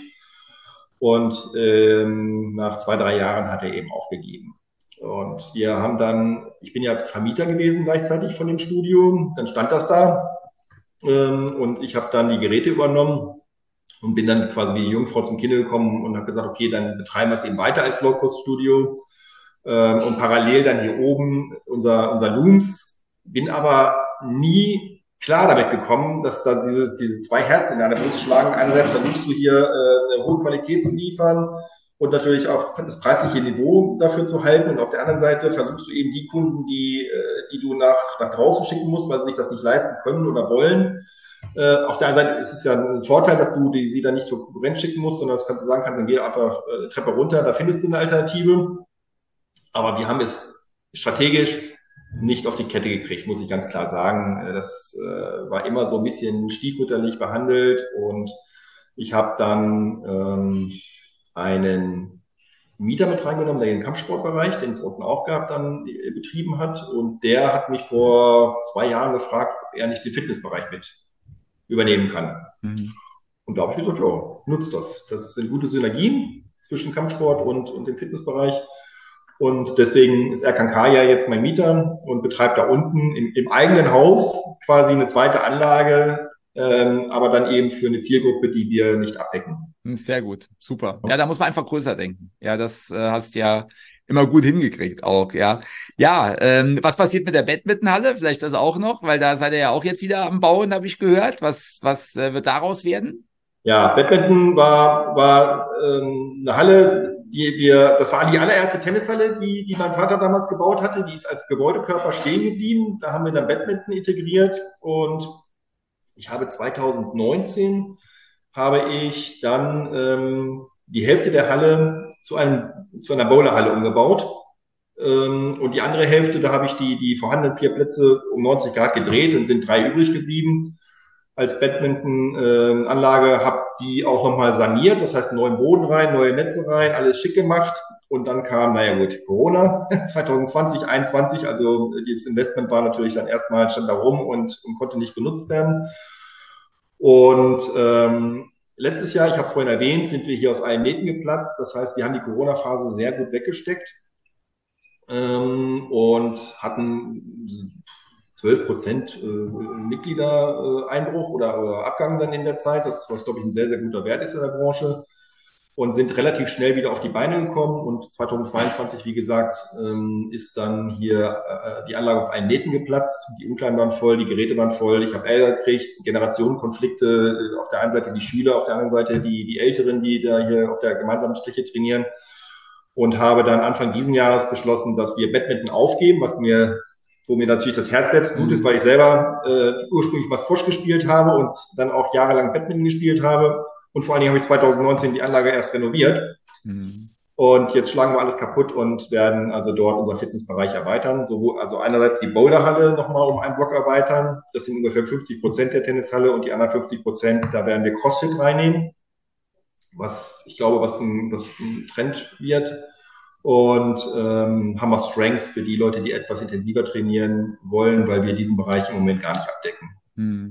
Und ähm, nach zwei, drei Jahren hat er eben aufgegeben. Und wir haben dann, ich bin ja Vermieter gewesen gleichzeitig von dem Studio, dann stand das da ähm, und ich habe dann die Geräte übernommen und bin dann quasi wie die Jungfrau zum Kinde gekommen und habe gesagt, okay, dann betreiben wir es eben weiter als Low-Cost-Studio ähm, und parallel dann hier oben unser, unser Looms, bin aber nie klar damit gekommen, dass da diese, diese zwei Herzen in deiner Brust schlagen. Einerseits versuchst du hier äh, eine hohe Qualität zu liefern und natürlich auch das preisliche Niveau dafür zu halten. Und auf der anderen Seite versuchst du eben die Kunden, die, äh, die du nach, nach draußen schicken musst, weil sie sich das nicht leisten können oder wollen. Äh, auf der anderen Seite ist es ja ein Vorteil, dass du die, sie dann nicht zur Konkurrenz schicken musst, sondern das kannst du sagen, kannst dann geh einfach äh, Treppe runter, da findest du eine Alternative. Aber wir haben es strategisch nicht auf die Kette gekriegt, muss ich ganz klar sagen. Das äh, war immer so ein bisschen stiefmütterlich behandelt und ich habe dann ähm, einen Mieter mit reingenommen, der den Kampfsportbereich, den es unten auch gab, dann äh, betrieben hat und der hat mich vor zwei Jahren gefragt, ob er nicht den Fitnessbereich mit übernehmen kann. Mhm. Und da habe ich gesagt, ja, nutzt das. Das sind gute Synergien zwischen Kampfsport und, und dem Fitnessbereich. Und deswegen ist R K K ja jetzt mein Mieter und betreibt da unten im, im eigenen Haus quasi eine zweite Anlage, ähm, aber dann eben für eine Zielgruppe, die wir nicht abdecken. Sehr gut, super. Ja, da muss man einfach größer denken. Ja, das äh, hast ja immer gut hingekriegt auch, ja. Ja, ähm, was passiert mit der Badmintonhalle? Vielleicht das auch noch, weil da seid ihr ja auch jetzt wieder am Bauen, habe ich gehört. Was, was äh, wird daraus werden? Ja, Badminton war, war ähm, eine Halle, die wir, das war die allererste Tennishalle, die, die mein Vater damals gebaut hatte. Die ist als Gebäudekörper stehen geblieben. Da haben wir dann Badminton integriert und ich habe zweitausendneunzehn habe ich dann ähm, die Hälfte der Halle zu einem zu einer Bowlerhalle umgebaut ähm, und die andere Hälfte, da habe ich die die vorhandenen vier Plätze um neunzig Grad gedreht und sind drei übrig geblieben. Als Badminton-Anlage äh, habe die auch nochmal saniert, das heißt neuen Boden rein, neue Netze rein, alles schick gemacht. Und dann kam, naja gut, Corona zwanzig zwanzig, einundzwanzig, also dieses Investment war natürlich dann erstmal, stand da rum und, und konnte nicht genutzt werden. Und ähm, letztes Jahr, ich habe es vorhin erwähnt, sind wir hier aus allen Nähten geplatzt. Das heißt, wir haben die Corona-Phase sehr gut weggesteckt ähm, und hatten zwölf Prozent äh, Mitgliedereinbruch oder, oder Abgang dann in der Zeit, das was, glaube ich, ein sehr, sehr guter Wert ist in der Branche und sind relativ schnell wieder auf die Beine gekommen und zweitausendzweiundzwanzig, wie gesagt, ähm, ist dann hier äh, die Anlage aus allen Nähten geplatzt, die Umkleiden waren voll, die Geräte waren voll, ich habe Ärger gekriegt, Generationenkonflikte, äh, auf der einen Seite die Schüler, auf der anderen Seite die, die Älteren, die da hier auf der gemeinsamen Fläche trainieren und habe dann Anfang diesen Jahres beschlossen, dass wir Badminton aufgeben, was mir wo mir natürlich das Herz selbst blutet, weil ich selber äh, ursprünglich mal Squash gespielt habe und dann auch jahrelang Badminton gespielt habe. Und vor allen Dingen habe ich zweitausendneunzehn die Anlage erst renoviert. Mhm. Und jetzt schlagen wir alles kaputt und werden also dort unser Fitnessbereich erweitern. Sowohl, also einerseits die Boulderhalle nochmal um einen Block erweitern. Das sind ungefähr fünfzig Prozent der Tennishalle und die anderen fünfzig Prozent, da werden wir CrossFit reinnehmen. Was ich glaube, was ein, was ein Trend wird. Und ähm, haben wir Strengths für die Leute, die etwas intensiver trainieren wollen, weil wir diesen Bereich im Moment gar nicht abdecken. Hm.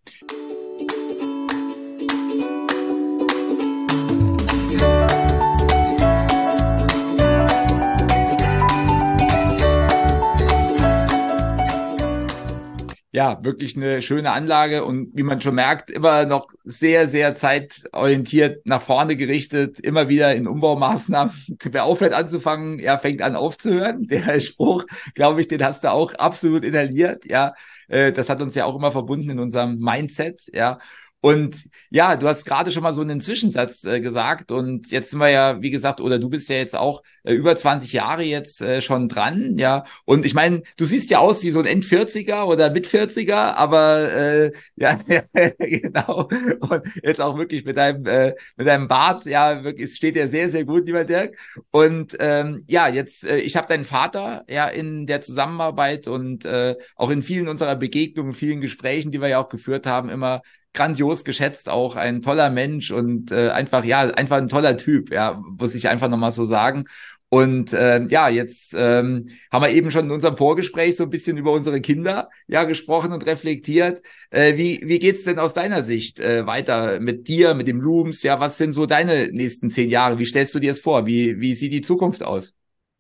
Ja, wirklich eine schöne Anlage und wie man schon merkt, immer noch sehr, sehr zeitorientiert nach vorne gerichtet, immer wieder in Umbaumaßnahmen. Wer aufhört anzufangen, ja, fängt an aufzuhören. Der Spruch, glaube ich, den hast du auch absolut inhaliert, ja. Das hat uns ja auch immer verbunden in unserem Mindset, ja. Und ja, du hast gerade schon mal so einen Zwischensatz äh, gesagt und jetzt sind wir ja, wie gesagt, oder du bist ja jetzt auch äh, über zwanzig Jahre jetzt äh, schon dran, ja. Und ich meine, du siehst ja aus wie so ein End-vierziger oder Mit-vierziger, aber äh, ja, genau. Und jetzt auch wirklich mit deinem äh, mit deinem Bart, ja, wirklich, es steht ja sehr, sehr gut, lieber Dirk. Und ähm, ja, jetzt, äh, ich habe deinen Vater ja in der Zusammenarbeit und äh, auch in vielen unserer Begegnungen, vielen Gesprächen, die wir ja auch geführt haben, immer grandios geschätzt, auch ein toller Mensch und äh, einfach, ja, einfach ein toller Typ, ja, muss ich einfach nochmal so sagen. Und äh, ja, jetzt ähm, haben wir eben schon in unserem Vorgespräch so ein bisschen über unsere Kinder ja gesprochen und reflektiert. Äh, wie wie geht's denn aus deiner Sicht äh, weiter mit dir, mit dem Looms? Ja, was sind so deine nächsten zehn Jahre? Wie stellst du dir es vor? Wie wie sieht die Zukunft aus?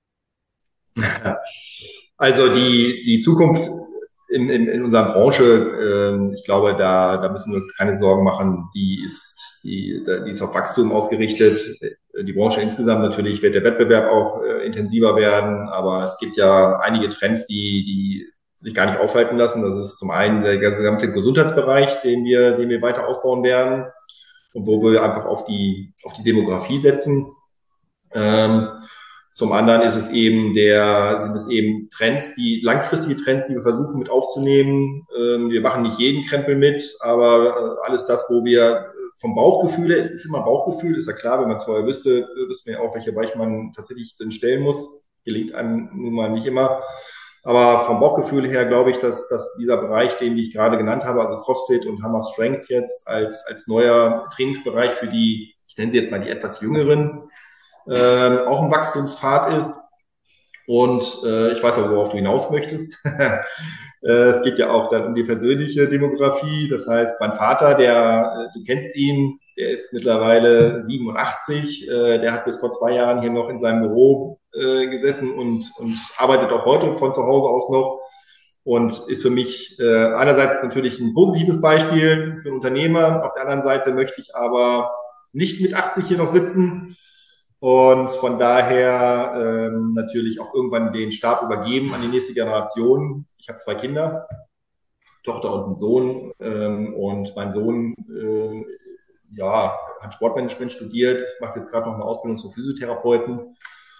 Also die die Zukunft in, in, in unserer Branche, äh, ich glaube, da, da müssen wir uns keine Sorgen machen. Die ist, die, die ist auf Wachstum ausgerichtet. Die Branche insgesamt natürlich wird der Wettbewerb auch äh, intensiver werden, aber es gibt ja einige Trends, die, die sich gar nicht aufhalten lassen. Das ist zum einen der gesamte Gesundheitsbereich, den wir, den wir weiter ausbauen werden und wo wir einfach auf die, auf die Demografie setzen. Ähm, Zum anderen ist es eben der, sind es eben Trends, die langfristige Trends, die wir versuchen mit aufzunehmen. Ähm, wir machen nicht jeden Krempel mit, aber äh, alles das, wo wir vom Bauchgefühl, es ist immer Bauchgefühl, ist ja klar, wenn man es vorher wüsste, wüsste man ja auch, welche Bereich man tatsächlich dann stellen muss. Gelingt einem nun mal nicht immer. Aber vom Bauchgefühl her glaube ich, dass, dass dieser Bereich, den ich gerade genannt habe, also CrossFit und Hammer Strengths jetzt als, als neuer Trainingsbereich für die, ich nenne sie jetzt mal die etwas jüngeren, äh, auch ein Wachstumspfad ist. Und äh, ich weiß aber, worauf du hinaus möchtest. äh, es geht ja auch dann um die persönliche Demografie. Das heißt, mein Vater, der, äh, du kennst ihn, der ist mittlerweile siebenundachtzig. Äh, der hat bis vor zwei Jahren hier noch in seinem Büro äh, gesessen und, und arbeitet auch heute von zu Hause aus noch. Und ist für mich äh, einerseits natürlich ein positives Beispiel für einen Unternehmer. Auf der anderen Seite möchte ich aber nicht mit achtzig hier noch sitzen. Und von daher ähm, natürlich auch irgendwann den Stab übergeben an die nächste Generation. Ich habe zwei Kinder, Tochter und einen Sohn. Ähm, und mein Sohn äh, ja, hat Sportmanagement studiert, macht jetzt gerade noch eine Ausbildung zum Physiotherapeuten.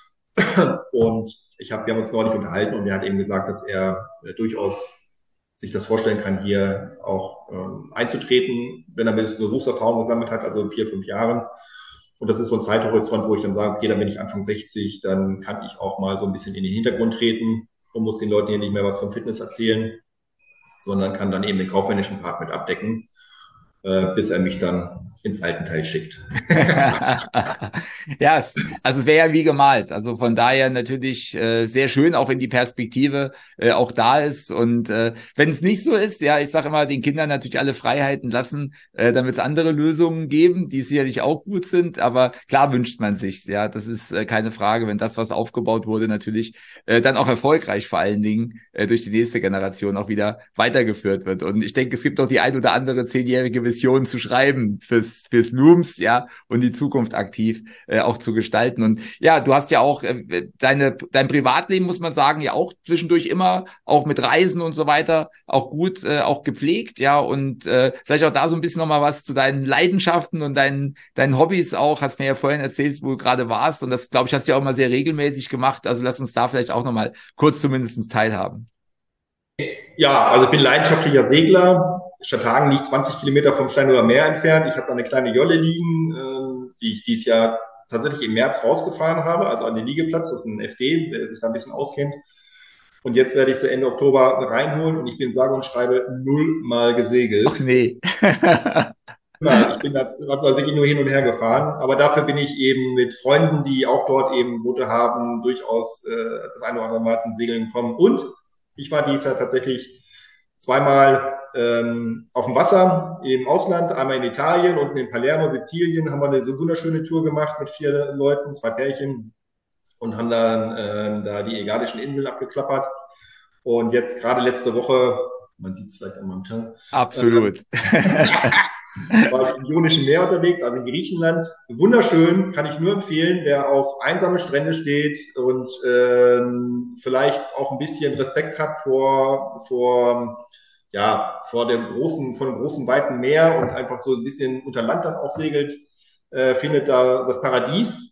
Und ich hab, wir haben uns neulich unterhalten und er hat eben gesagt, dass er äh, durchaus sich das vorstellen kann, hier auch ähm, einzutreten, wenn er eine Berufserfahrung gesammelt hat, also in vier, fünf Jahren. Und das ist so ein Zeithorizont, wo ich dann sage, okay, dann bin ich Anfang sechzig, dann kann ich auch mal so ein bisschen in den Hintergrund treten und muss den Leuten hier nicht mehr was vom Fitness erzählen, sondern kann dann eben den kaufmännischen Part mit abdecken, äh, bis er mich dann ins Altenteil schickt. Ja, es, also es wäre ja wie gemalt. Also von daher natürlich äh, sehr schön, auch wenn die Perspektive äh, auch da ist. Und äh, wenn es nicht so ist, ja, ich sage immer, den Kindern natürlich alle Freiheiten lassen, äh, damit es andere Lösungen geben, die sicherlich auch gut sind. Aber klar wünscht man sich's. Ja, das ist äh, keine Frage, wenn das, was aufgebaut wurde, natürlich äh, dann auch erfolgreich vor allen Dingen äh, durch die nächste Generation auch wieder weitergeführt wird. Und ich denke, es gibt auch die ein oder andere zehnjährige Vision zu schreiben fürs fürs Looms, ja, und die Zukunft aktiv äh, auch zu gestalten. Und ja, du hast ja auch äh, deine dein Privatleben, muss man sagen, ja auch zwischendurch immer auch mit Reisen und so weiter auch gut äh, auch gepflegt, ja, und äh, vielleicht auch da so ein bisschen nochmal was zu deinen Leidenschaften und deinen deinen Hobbys auch, hast mir ja vorhin erzählt, wo du gerade warst, und das, glaube ich, hast du ja auch mal sehr regelmäßig gemacht, also lass uns da vielleicht auch nochmal kurz zumindest teilhaben. Ja, also ich bin leidenschaftlicher Segler. Stadthagen liegt zwanzig Kilometer vom Steinhuder Meer entfernt. Ich habe da eine kleine Jolle liegen, äh, die ich dieses Jahr tatsächlich im März rausgefahren habe, also an den Liegeplatz. Das ist ein F D, der sich da ein bisschen auskennt. Und jetzt werde ich sie Ende Oktober reinholen und ich bin sage und schreibe nullmal gesegelt. Ach nee. Ja, ich bin da also wirklich nur hin und her gefahren, aber dafür bin ich eben mit Freunden, die auch dort eben Boote haben, durchaus äh, das eine oder andere Mal zum Segeln gekommen. Und ich war dieses Jahr tatsächlich zweimal ähm, auf dem Wasser im Ausland, einmal in Italien und in Palermo, Sizilien, haben wir eine so wunderschöne Tour gemacht mit vier Leuten, zwei Pärchen und haben dann ähm, da die Ägadischen Inseln abgeklappert. Und jetzt gerade letzte Woche, man sieht es vielleicht an meinem Teint. Absolut. Äh, war ich im Ionischen Meer unterwegs, also in Griechenland. Wunderschön, kann ich nur empfehlen, wer auf einsame Strände steht und ähm, vielleicht auch ein bisschen Respekt hat vor, vor, ja, vor dem großen, vor dem großen, weiten Meer und einfach so ein bisschen unter Land dann auch segelt, äh, findet da das Paradies.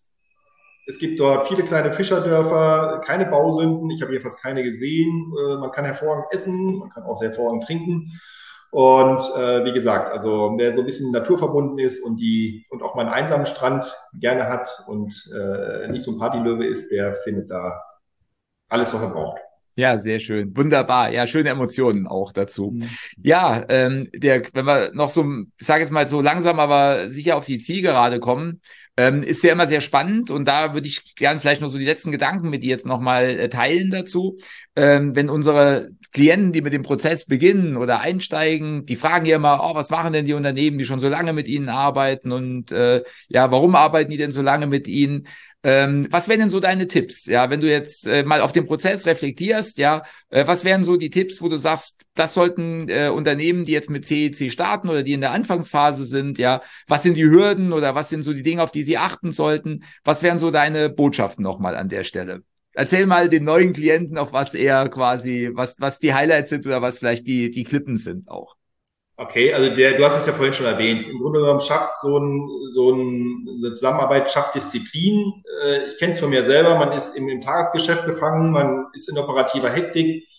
Es gibt dort viele kleine Fischerdörfer, keine Bausünden. Ich habe jedenfalls keine gesehen. Äh, man kann hervorragend essen, man kann auch sehr hervorragend trinken. Und äh, wie gesagt, also wer so ein bisschen naturverbunden ist und die und auch mal einen einsamen Strand gerne hat und äh, nicht so ein Partylöwe ist, der findet da alles, was er braucht. Ja, sehr schön. Wunderbar. Ja, schöne Emotionen auch dazu. Mhm. Ja, ähm, der, wenn wir noch so, ich sage jetzt mal so langsam, aber sicher auf die Zielgerade kommen, ähm, ist ja immer sehr spannend. Und da würde ich gerne vielleicht noch so die letzten Gedanken mit dir jetzt nochmal äh, teilen dazu. Ähm, wenn unsere Klienten, die mit dem Prozess beginnen oder einsteigen, die fragen ja immer, oh, was machen denn die Unternehmen, die schon so lange mit ihnen arbeiten und äh, ja, warum arbeiten die denn so lange mit ihnen? Ähm, was wären denn so deine Tipps? Ja, wenn du jetzt äh, mal auf den Prozess reflektierst, ja, äh, was wären so die Tipps, wo du sagst, das sollten äh, Unternehmen, die jetzt mit C E C starten oder die in der Anfangsphase sind, ja, was sind die Hürden oder was sind so die Dinge, auf die sie achten sollten? Was wären so deine Botschaften nochmal an der Stelle? Erzähl mal den neuen Klienten auch, was er quasi, was, was die Highlights sind oder was vielleicht die, die Klippen sind auch. Okay, also der, du hast es ja vorhin schon erwähnt. Im Grunde genommen schafft so, ein, so ein, eine Zusammenarbeit, schafft Disziplin. Ich kenne es von mir selber, man ist im, im Tagesgeschäft gefangen, man ist in operativer Hektik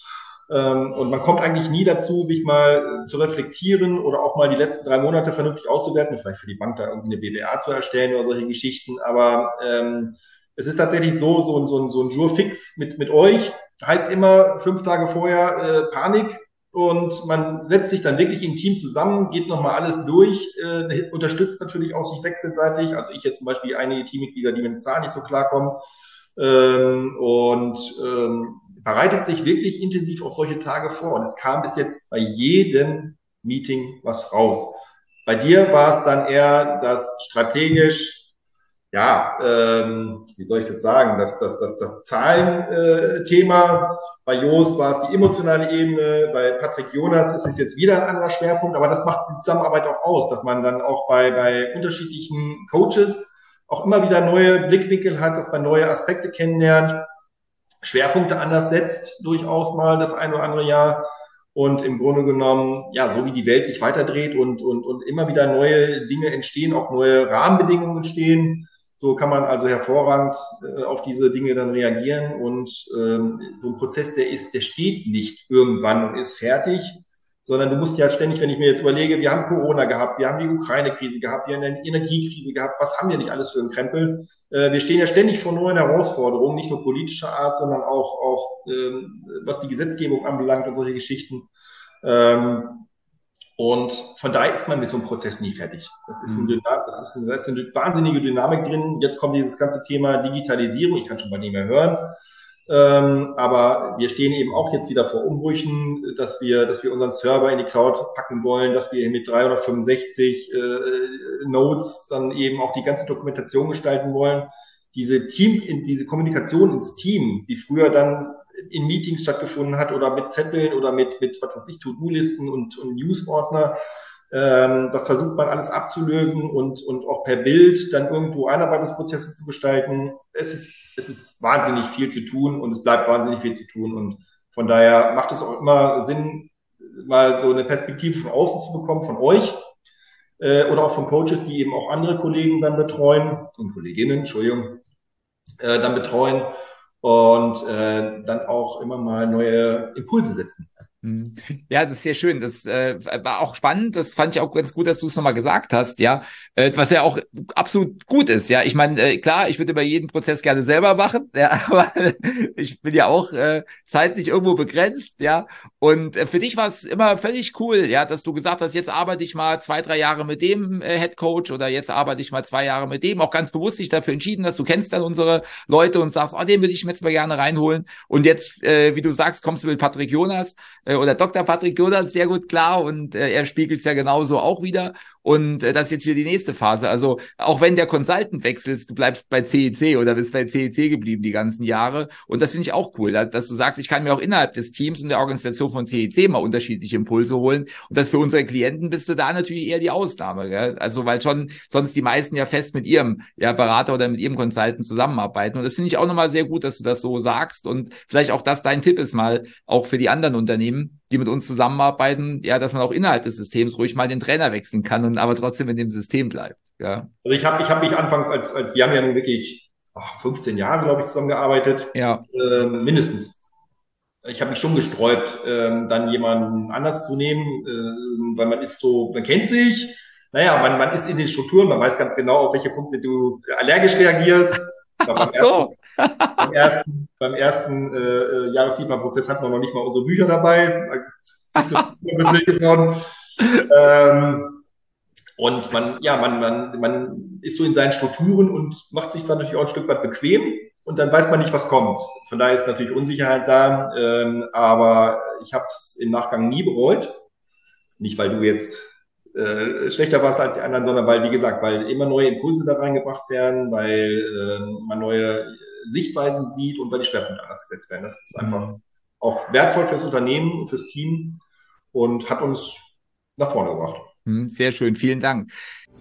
und man kommt eigentlich nie dazu, sich mal zu reflektieren oder auch mal die letzten drei Monate vernünftig auszuwerten, vielleicht für die Bank da irgendwie eine B W A zu erstellen oder solche Geschichten. Aber ähm, es ist tatsächlich so, so, so, so ein Jour fix mit, mit euch heißt immer fünf Tage vorher äh, Panik. Und man setzt sich dann wirklich im Team zusammen, geht nochmal alles durch, äh, unterstützt natürlich auch sich wechselseitig. Also ich jetzt zum Beispiel einige Teammitglieder, die mit den Zahlen nicht so klarkommen ähm, und ähm, bereitet sich wirklich intensiv auf solche Tage vor. Und es kam bis jetzt bei jedem Meeting was raus. Bei dir war es dann eher das strategisch, ja, ähm, wie soll ich es jetzt sagen, das, das, das, das Zahlenthema. Äh, bei Joost war es die emotionale Ebene, bei Patrick Jonas ist es jetzt wieder ein anderer Schwerpunkt, aber das macht die Zusammenarbeit auch aus, dass man dann auch bei, bei unterschiedlichen Coaches auch immer wieder neue Blickwinkel hat, dass man neue Aspekte kennenlernt, Schwerpunkte anders setzt, durchaus mal das ein oder andere Jahr. Und im Grunde genommen, ja, so wie die Welt sich weiterdreht und, und, und immer wieder neue Dinge entstehen, auch neue Rahmenbedingungen entstehen, so kann man also hervorragend äh, auf diese Dinge dann reagieren. Und ähm, so ein Prozess, der ist, der steht nicht irgendwann und ist fertig, sondern du musst ja ständig, wenn ich mir jetzt überlege, wir haben Corona gehabt, wir haben die Ukraine-Krise gehabt, wir haben eine Energiekrise gehabt, was haben wir nicht alles für einen Krempel? Äh, wir stehen ja ständig vor neuen Herausforderungen, nicht nur politischer Art, sondern auch, auch ähm, was die Gesetzgebung anbelangt und solche Geschichten. Ähm, Und von daher ist man mit so einem Prozess nie fertig. Das ist, ein, das ist, ein, das ist eine wahnsinnige Dynamik drin. Jetzt kommt dieses ganze Thema Digitalisierung. Ich kann schon mal nicht mehr hören. Ähm, aber wir stehen eben auch jetzt wieder vor Umbrüchen, dass wir, dass wir unseren Server in die Cloud packen wollen, dass wir mit dreihundertfünfundsechzig äh, Nodes dann eben auch die ganze Dokumentation gestalten wollen. Diese Team, diese Kommunikation ins Team, die früher dann in Meetings stattgefunden hat oder mit Zetteln oder mit, mit was weiß ich, To-Do-Listen und, und News-Ordner. Ähm, das versucht man alles abzulösen und, und auch per Bild dann irgendwo Einarbeitungsprozesse zu gestalten. Es ist, es ist wahnsinnig viel zu tun und es bleibt wahnsinnig viel zu tun. Und von daher macht es auch immer Sinn, mal so eine Perspektive von außen zu bekommen, von euch äh, oder auch von Coaches, die eben auch andere Kollegen dann betreuen und Kolleginnen, Entschuldigung, äh, dann betreuen. Und äh, dann auch immer mal neue Impulse setzen. Ja, das ist sehr schön. Das äh, war auch spannend. Das fand ich auch ganz gut, dass du es nochmal gesagt hast, ja. Äh, was ja auch absolut gut ist, ja. Ich meine, äh, klar, ich würde über jeden Prozess gerne selber machen, ja, aber ich bin ja auch äh, zeitlich irgendwo begrenzt, ja. Und äh, für dich war es immer völlig cool, ja, dass du gesagt hast, jetzt arbeite ich mal zwei, drei Jahre mit dem äh, Head Coach oder jetzt arbeite ich mal zwei Jahre mit dem. Auch ganz bewusst dich dafür entschieden, dass du kennst dann unsere Leute und sagst, oh, den würde ich mir jetzt mal gerne reinholen. Und jetzt, äh, wie du sagst, kommst du mit Patrick Jonas äh, oder Doktor Patrick Jonas sehr gut klar und äh, er spiegelt es ja genauso auch wieder. Und äh, das ist jetzt wieder die nächste Phase. Also auch wenn der Consultant wechselst, du bleibst bei C E C oder bist bei C E C geblieben die ganzen Jahre. Und das finde ich auch cool, dass du sagst, ich kann mir auch innerhalb des Teams und der Organisation von C E C mal unterschiedliche Impulse holen. Und das für unsere Klienten bist du da natürlich eher die Ausnahme. Gell? Also weil schon sonst die meisten ja fest mit ihrem ja, Berater oder mit ihrem Consultant zusammenarbeiten. Und das finde ich auch nochmal sehr gut, dass du das so sagst. Und vielleicht auch das dein Tipp ist mal, auch für die anderen Unternehmen, die mit uns zusammenarbeiten, ja, dass man auch innerhalb des Systems ruhig mal den Trainer wechseln kann und aber trotzdem in dem System bleibt. Ja. Also ich habe ich hab mich anfangs, als, als wir haben ja nun wirklich oh, fünfzehn Jahre, glaube ich, zusammengearbeitet, ja. äh, mindestens. Ich habe mich schon gesträubt, äh, dann jemanden anders zu nehmen, äh, weil man ist so, man kennt sich, naja, man, man ist in den Strukturen, man weiß ganz genau, auf welche Punkte du allergisch reagierst. Ach so. Beim ersten, beim ersten äh, Jahressiebner-Prozess hatten wir noch nicht mal unsere Bücher dabei. Bist du geworden. ähm, und man, ja, man, man, man ist so in seinen Strukturen und macht sich dann natürlich auch ein Stück weit bequem und dann weiß man nicht, was kommt. Von daher ist natürlich Unsicherheit da, ähm, aber ich habe es im Nachgang nie bereut. Nicht, weil du jetzt äh, schlechter warst als die anderen, sondern weil, wie gesagt, weil immer neue Impulse da reingebracht werden, weil äh, man neue Sichtweisen sieht und weil die Schwerpunkte anders gesetzt werden. Das ist einfach mhm. auch wertvoll fürs Unternehmen und fürs Team und hat uns nach vorne gebracht. Sehr schön, vielen Dank.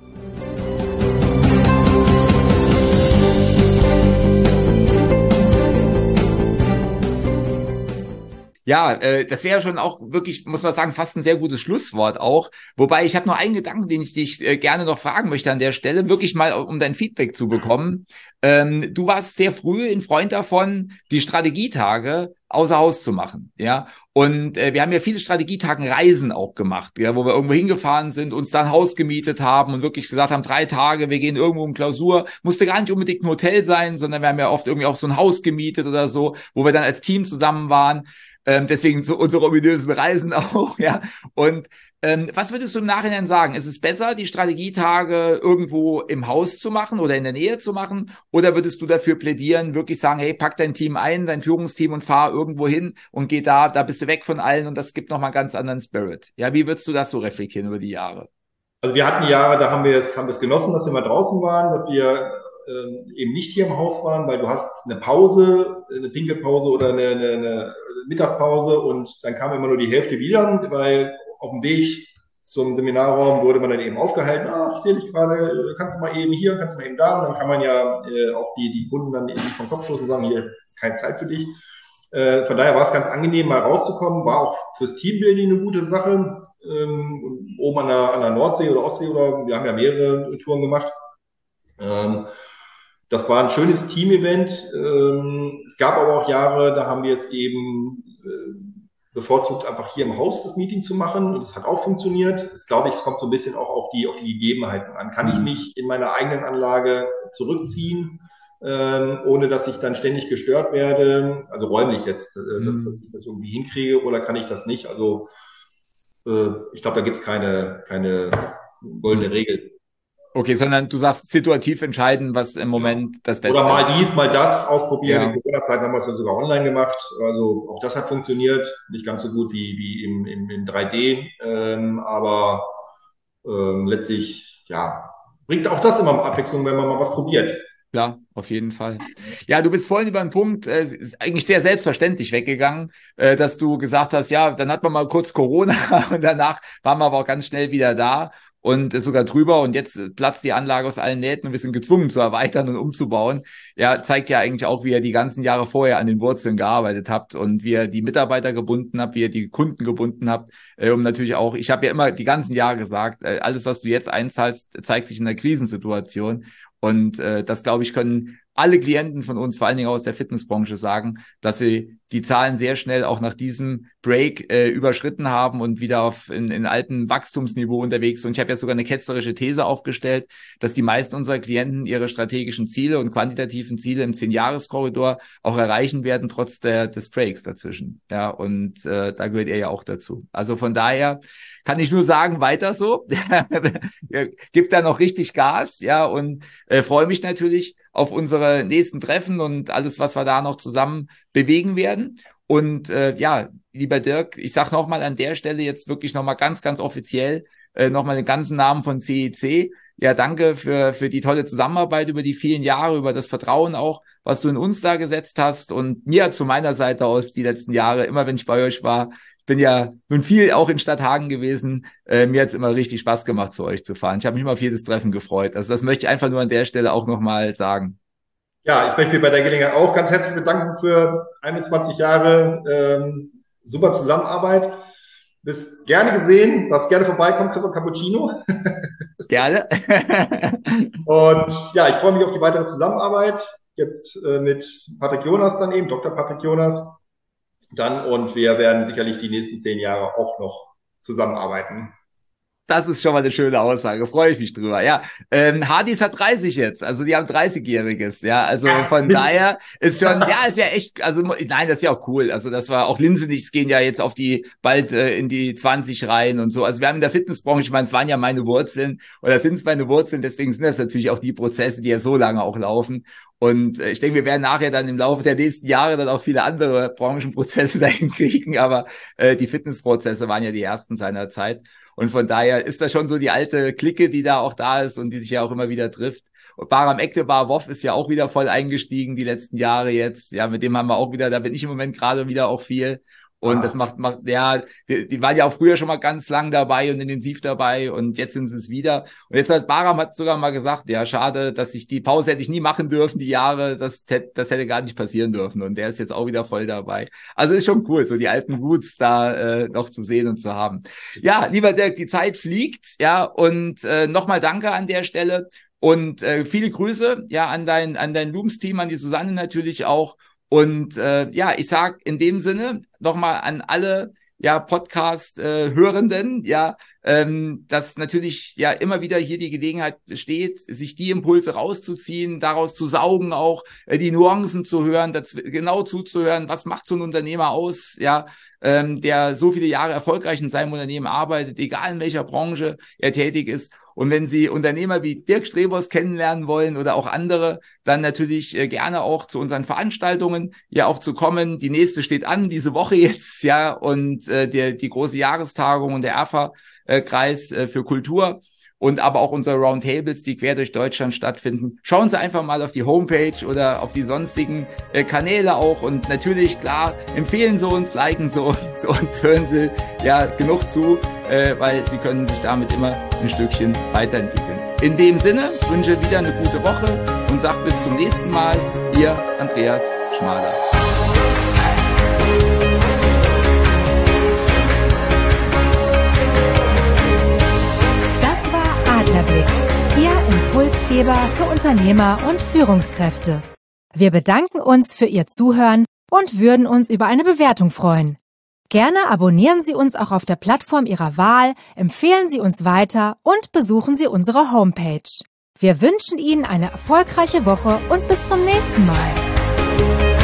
Ja, äh, das wäre schon auch wirklich, muss man sagen, fast ein sehr gutes Schlusswort auch. Wobei ich habe noch einen Gedanken, den ich dich äh, gerne noch fragen möchte an der Stelle, wirklich mal, um dein Feedback zu bekommen. Ähm, du warst sehr früh ein Freund davon, die Strategietage außer Haus zu machen, ja. Und äh, wir haben ja viele Strategietagen-Reisen auch gemacht, ja, wo wir irgendwo hingefahren sind, uns dann ein Haus gemietet haben und wirklich gesagt haben, drei Tage, wir gehen irgendwo in Klausur. Musste gar nicht unbedingt ein Hotel sein, sondern wir haben ja oft irgendwie auch so ein Haus gemietet oder so, wo wir dann als Team zusammen waren. Ähm, deswegen so unsere ominösen Reisen auch, ja. Und ähm, was würdest du im Nachhinein sagen? Ist es besser, die Strategietage irgendwo im Haus zu machen oder in der Nähe zu machen? Oder würdest du dafür plädieren, wirklich sagen, hey, pack dein Team ein, dein Führungsteam und fahr irgendwo hin und geh da, da bist du weg von allen und das gibt nochmal einen ganz anderen Spirit. Ja, wie würdest du das so reflektieren über die Jahre? Also wir hatten Jahre, da haben wir es, haben wir es genossen, dass wir mal draußen waren, dass wir ähm, eben nicht hier im Haus waren, weil du hast eine Pause, eine Pinkelpause oder eine, eine, eine Mittagspause und dann kam immer nur die Hälfte wieder, weil auf dem Weg zum Seminarraum wurde man dann eben aufgehalten, ah, ich sehe dich gerade, kannst du mal eben hier, kannst du mal eben da und dann kann man ja äh, auch die, die Kunden dann eben vom Kopf stoßen und sagen, hier ist keine Zeit für dich. Äh, von daher war es ganz angenehm, mal rauszukommen, war auch fürs Teambuilding eine gute Sache, ähm, oben an der, an der Nordsee oder Ostsee oder wir haben ja mehrere Touren gemacht. Ähm, Das war ein schönes Team-Event. Es gab aber auch Jahre, da haben wir es eben bevorzugt, einfach hier im Haus das Meeting zu machen. Und es hat auch funktioniert. Ich glaube, es kommt so ein bisschen auch auf die, auf die Gegebenheiten an. Kann ich mich in meiner eigenen Anlage zurückziehen, ohne dass ich dann ständig gestört werde? Also räumlich jetzt, dass, dass ich das irgendwie hinkriege, oder kann ich das nicht? Also ich glaube, da gibt es keine, keine goldene Regel. Okay, sondern du sagst situativ entscheiden, was im Moment ja. das Beste ist. Oder mal dies, mal das ausprobieren. Ja. In Corona-Zeiten haben wir es ja sogar online gemacht. Also auch das hat funktioniert. Nicht ganz so gut wie, wie im, im, im drei D. Ähm, aber ähm, letztlich, ja, bringt auch das immer mal Abwechslung, wenn man mal was probiert. Klar, auf jeden Fall. Ja, du bist vorhin über einen Punkt, äh, ist eigentlich sehr selbstverständlich weggegangen, äh, dass du gesagt hast, ja, dann hat man mal kurz Corona und danach waren wir aber auch ganz schnell wieder da. Und sogar drüber und jetzt platzt die Anlage aus allen Nähten und wir sind gezwungen zu erweitern und umzubauen. Ja, zeigt ja eigentlich auch, wie ihr die ganzen Jahre vorher an den Wurzeln gearbeitet habt und wie ihr die Mitarbeiter gebunden habt, wie ihr die Kunden gebunden habt, äh, um natürlich auch, ich habe ja immer die ganzen Jahre gesagt, äh, alles, was du jetzt einzahlst, zeigt sich in der Krisensituation. Und äh, das, glaube ich, können alle Klienten von uns, vor allen Dingen aus der Fitnessbranche, sagen, dass sie die Zahlen sehr schnell auch nach diesem Break äh, überschritten haben und wieder auf in, in alten Wachstumsniveau unterwegs sind. Und ich habe jetzt sogar eine ketzerische These aufgestellt, dass die meisten unserer Klienten ihre strategischen Ziele und quantitativen Ziele im zehn-Jahres-Korridor auch erreichen werden, trotz der, des Breaks dazwischen. Ja, und äh, da gehört er ja auch dazu. Also von daher kann ich nur sagen, weiter so. Gibt da noch richtig Gas, ja, und äh, freue mich natürlich auf unsere nächsten Treffen und alles, was wir da noch zusammen bewegen werden. Und äh, ja, lieber Dirk, ich sage nochmal an der Stelle jetzt wirklich nochmal ganz, ganz offiziell äh, nochmal den ganzen Namen von C E C. Ja, danke für für die tolle Zusammenarbeit über die vielen Jahre, über das Vertrauen auch, was du in uns da gesetzt hast. Und mir hat zu meiner Seite aus die letzten Jahre, immer wenn ich bei euch war, ich bin ja nun viel auch in Stadthagen gewesen, äh, mir hat es immer richtig Spaß gemacht, zu euch zu fahren. Ich habe mich immer auf jedes Treffen gefreut. Also das möchte ich einfach nur an der Stelle auch nochmal sagen. Ja, ich möchte mich bei der Gelegenheit auch ganz herzlich bedanken für einundzwanzig Jahre ähm, super Zusammenarbeit. Bist gerne gesehen, darfst gerne vorbeikommen, kriegst auch Cappuccino. Gerne. Und ja, ich freue mich auf die weitere Zusammenarbeit. Jetzt äh, mit Patrick Jonas dann eben, Doktor Patrick Jonas. Dann und wir werden sicherlich die nächsten zehn Jahre auch noch zusammenarbeiten. Das ist schon mal eine schöne Aussage, freue ich mich drüber. Ja, ähm, Hardys hat dreißig jetzt, also die haben dreißigjähriges, ja, also ja, von Mist. Daher ist schon, ja, ist ja echt, also nein, das ist ja auch cool, also das war auch Linsenichts gehen ja jetzt auf die, bald äh, in die zwanzig rein und so, also wir haben in der Fitnessbranche, ich meine, es waren ja meine Wurzeln, oder sind es meine Wurzeln, deswegen sind das natürlich auch die Prozesse, die ja so lange auch laufen. Und ich denke, wir werden nachher dann im Laufe der nächsten Jahre dann auch viele andere Branchenprozesse dahin kriegen, aber äh, die Fitnessprozesse waren ja die ersten seiner Zeit. Und von daher ist das schon so die alte Clique, die da auch da ist und die sich ja auch immer wieder trifft. Und Bahram Ektebar Woff ist ja auch wieder voll eingestiegen die letzten Jahre jetzt. Ja, mit dem haben wir auch wieder, da bin ich im Moment gerade wieder auch viel. Und ah. das macht, macht, ja, die, die waren ja auch früher schon mal ganz lang dabei und intensiv dabei und jetzt sind sie es wieder. Und jetzt hat Bahram hat sogar mal gesagt, ja, schade, dass ich die Pause hätte ich nie machen dürfen, die Jahre, das hätte, das hätte gar nicht passieren dürfen. Und der ist jetzt auch wieder voll dabei. Also ist schon cool, so die alten Roots da äh, noch zu sehen und zu haben. Ja, lieber Dirk, die Zeit fliegt, ja, und äh, nochmal danke an der Stelle und äh, viele Grüße, ja, an dein, an dein Looms-Team, an die Susanne natürlich auch. Und äh, ja, ich sag in dem Sinne nochmal an alle ja Podcast-Hörenden, äh, ja, ähm, dass natürlich ja immer wieder hier die Gelegenheit besteht, sich die Impulse rauszuziehen, daraus zu saugen, auch äh, die Nuancen zu hören, das, genau zuzuhören, was macht so ein Unternehmer aus, ja, ähm, der so viele Jahre erfolgreich in seinem Unternehmen arbeitet, egal in welcher Branche er tätig ist. Und wenn Sie Unternehmer wie Dirk Strebos kennenlernen wollen oder auch andere, dann natürlich äh, gerne auch zu unseren Veranstaltungen ja auch zu kommen. Die nächste steht an, diese Woche jetzt, ja, und äh, der, die große Jahrestagung und der Erfa-Kreis äh, für Kultur und aber auch unsere Roundtables, die quer durch Deutschland stattfinden. Schauen Sie einfach mal auf die Homepage oder auf die sonstigen äh, Kanäle auch und natürlich, klar, empfehlen Sie uns, liken Sie uns und hören Sie ja genug zu, äh, weil Sie können sich damit immer ein Stückchen weiterentwickeln. In dem Sinne wünsche ich wieder eine gute Woche und sage bis zum nächsten Mal, Ihr Andreas Schmaler. Adlerblick, Ihr Impulsgeber für Unternehmer und Führungskräfte. Wir bedanken uns für Ihr Zuhören und würden uns über eine Bewertung freuen. Gerne abonnieren Sie uns auch auf der Plattform Ihrer Wahl, empfehlen Sie uns weiter und besuchen Sie unsere Homepage. Wir wünschen Ihnen eine erfolgreiche Woche und bis zum nächsten Mal.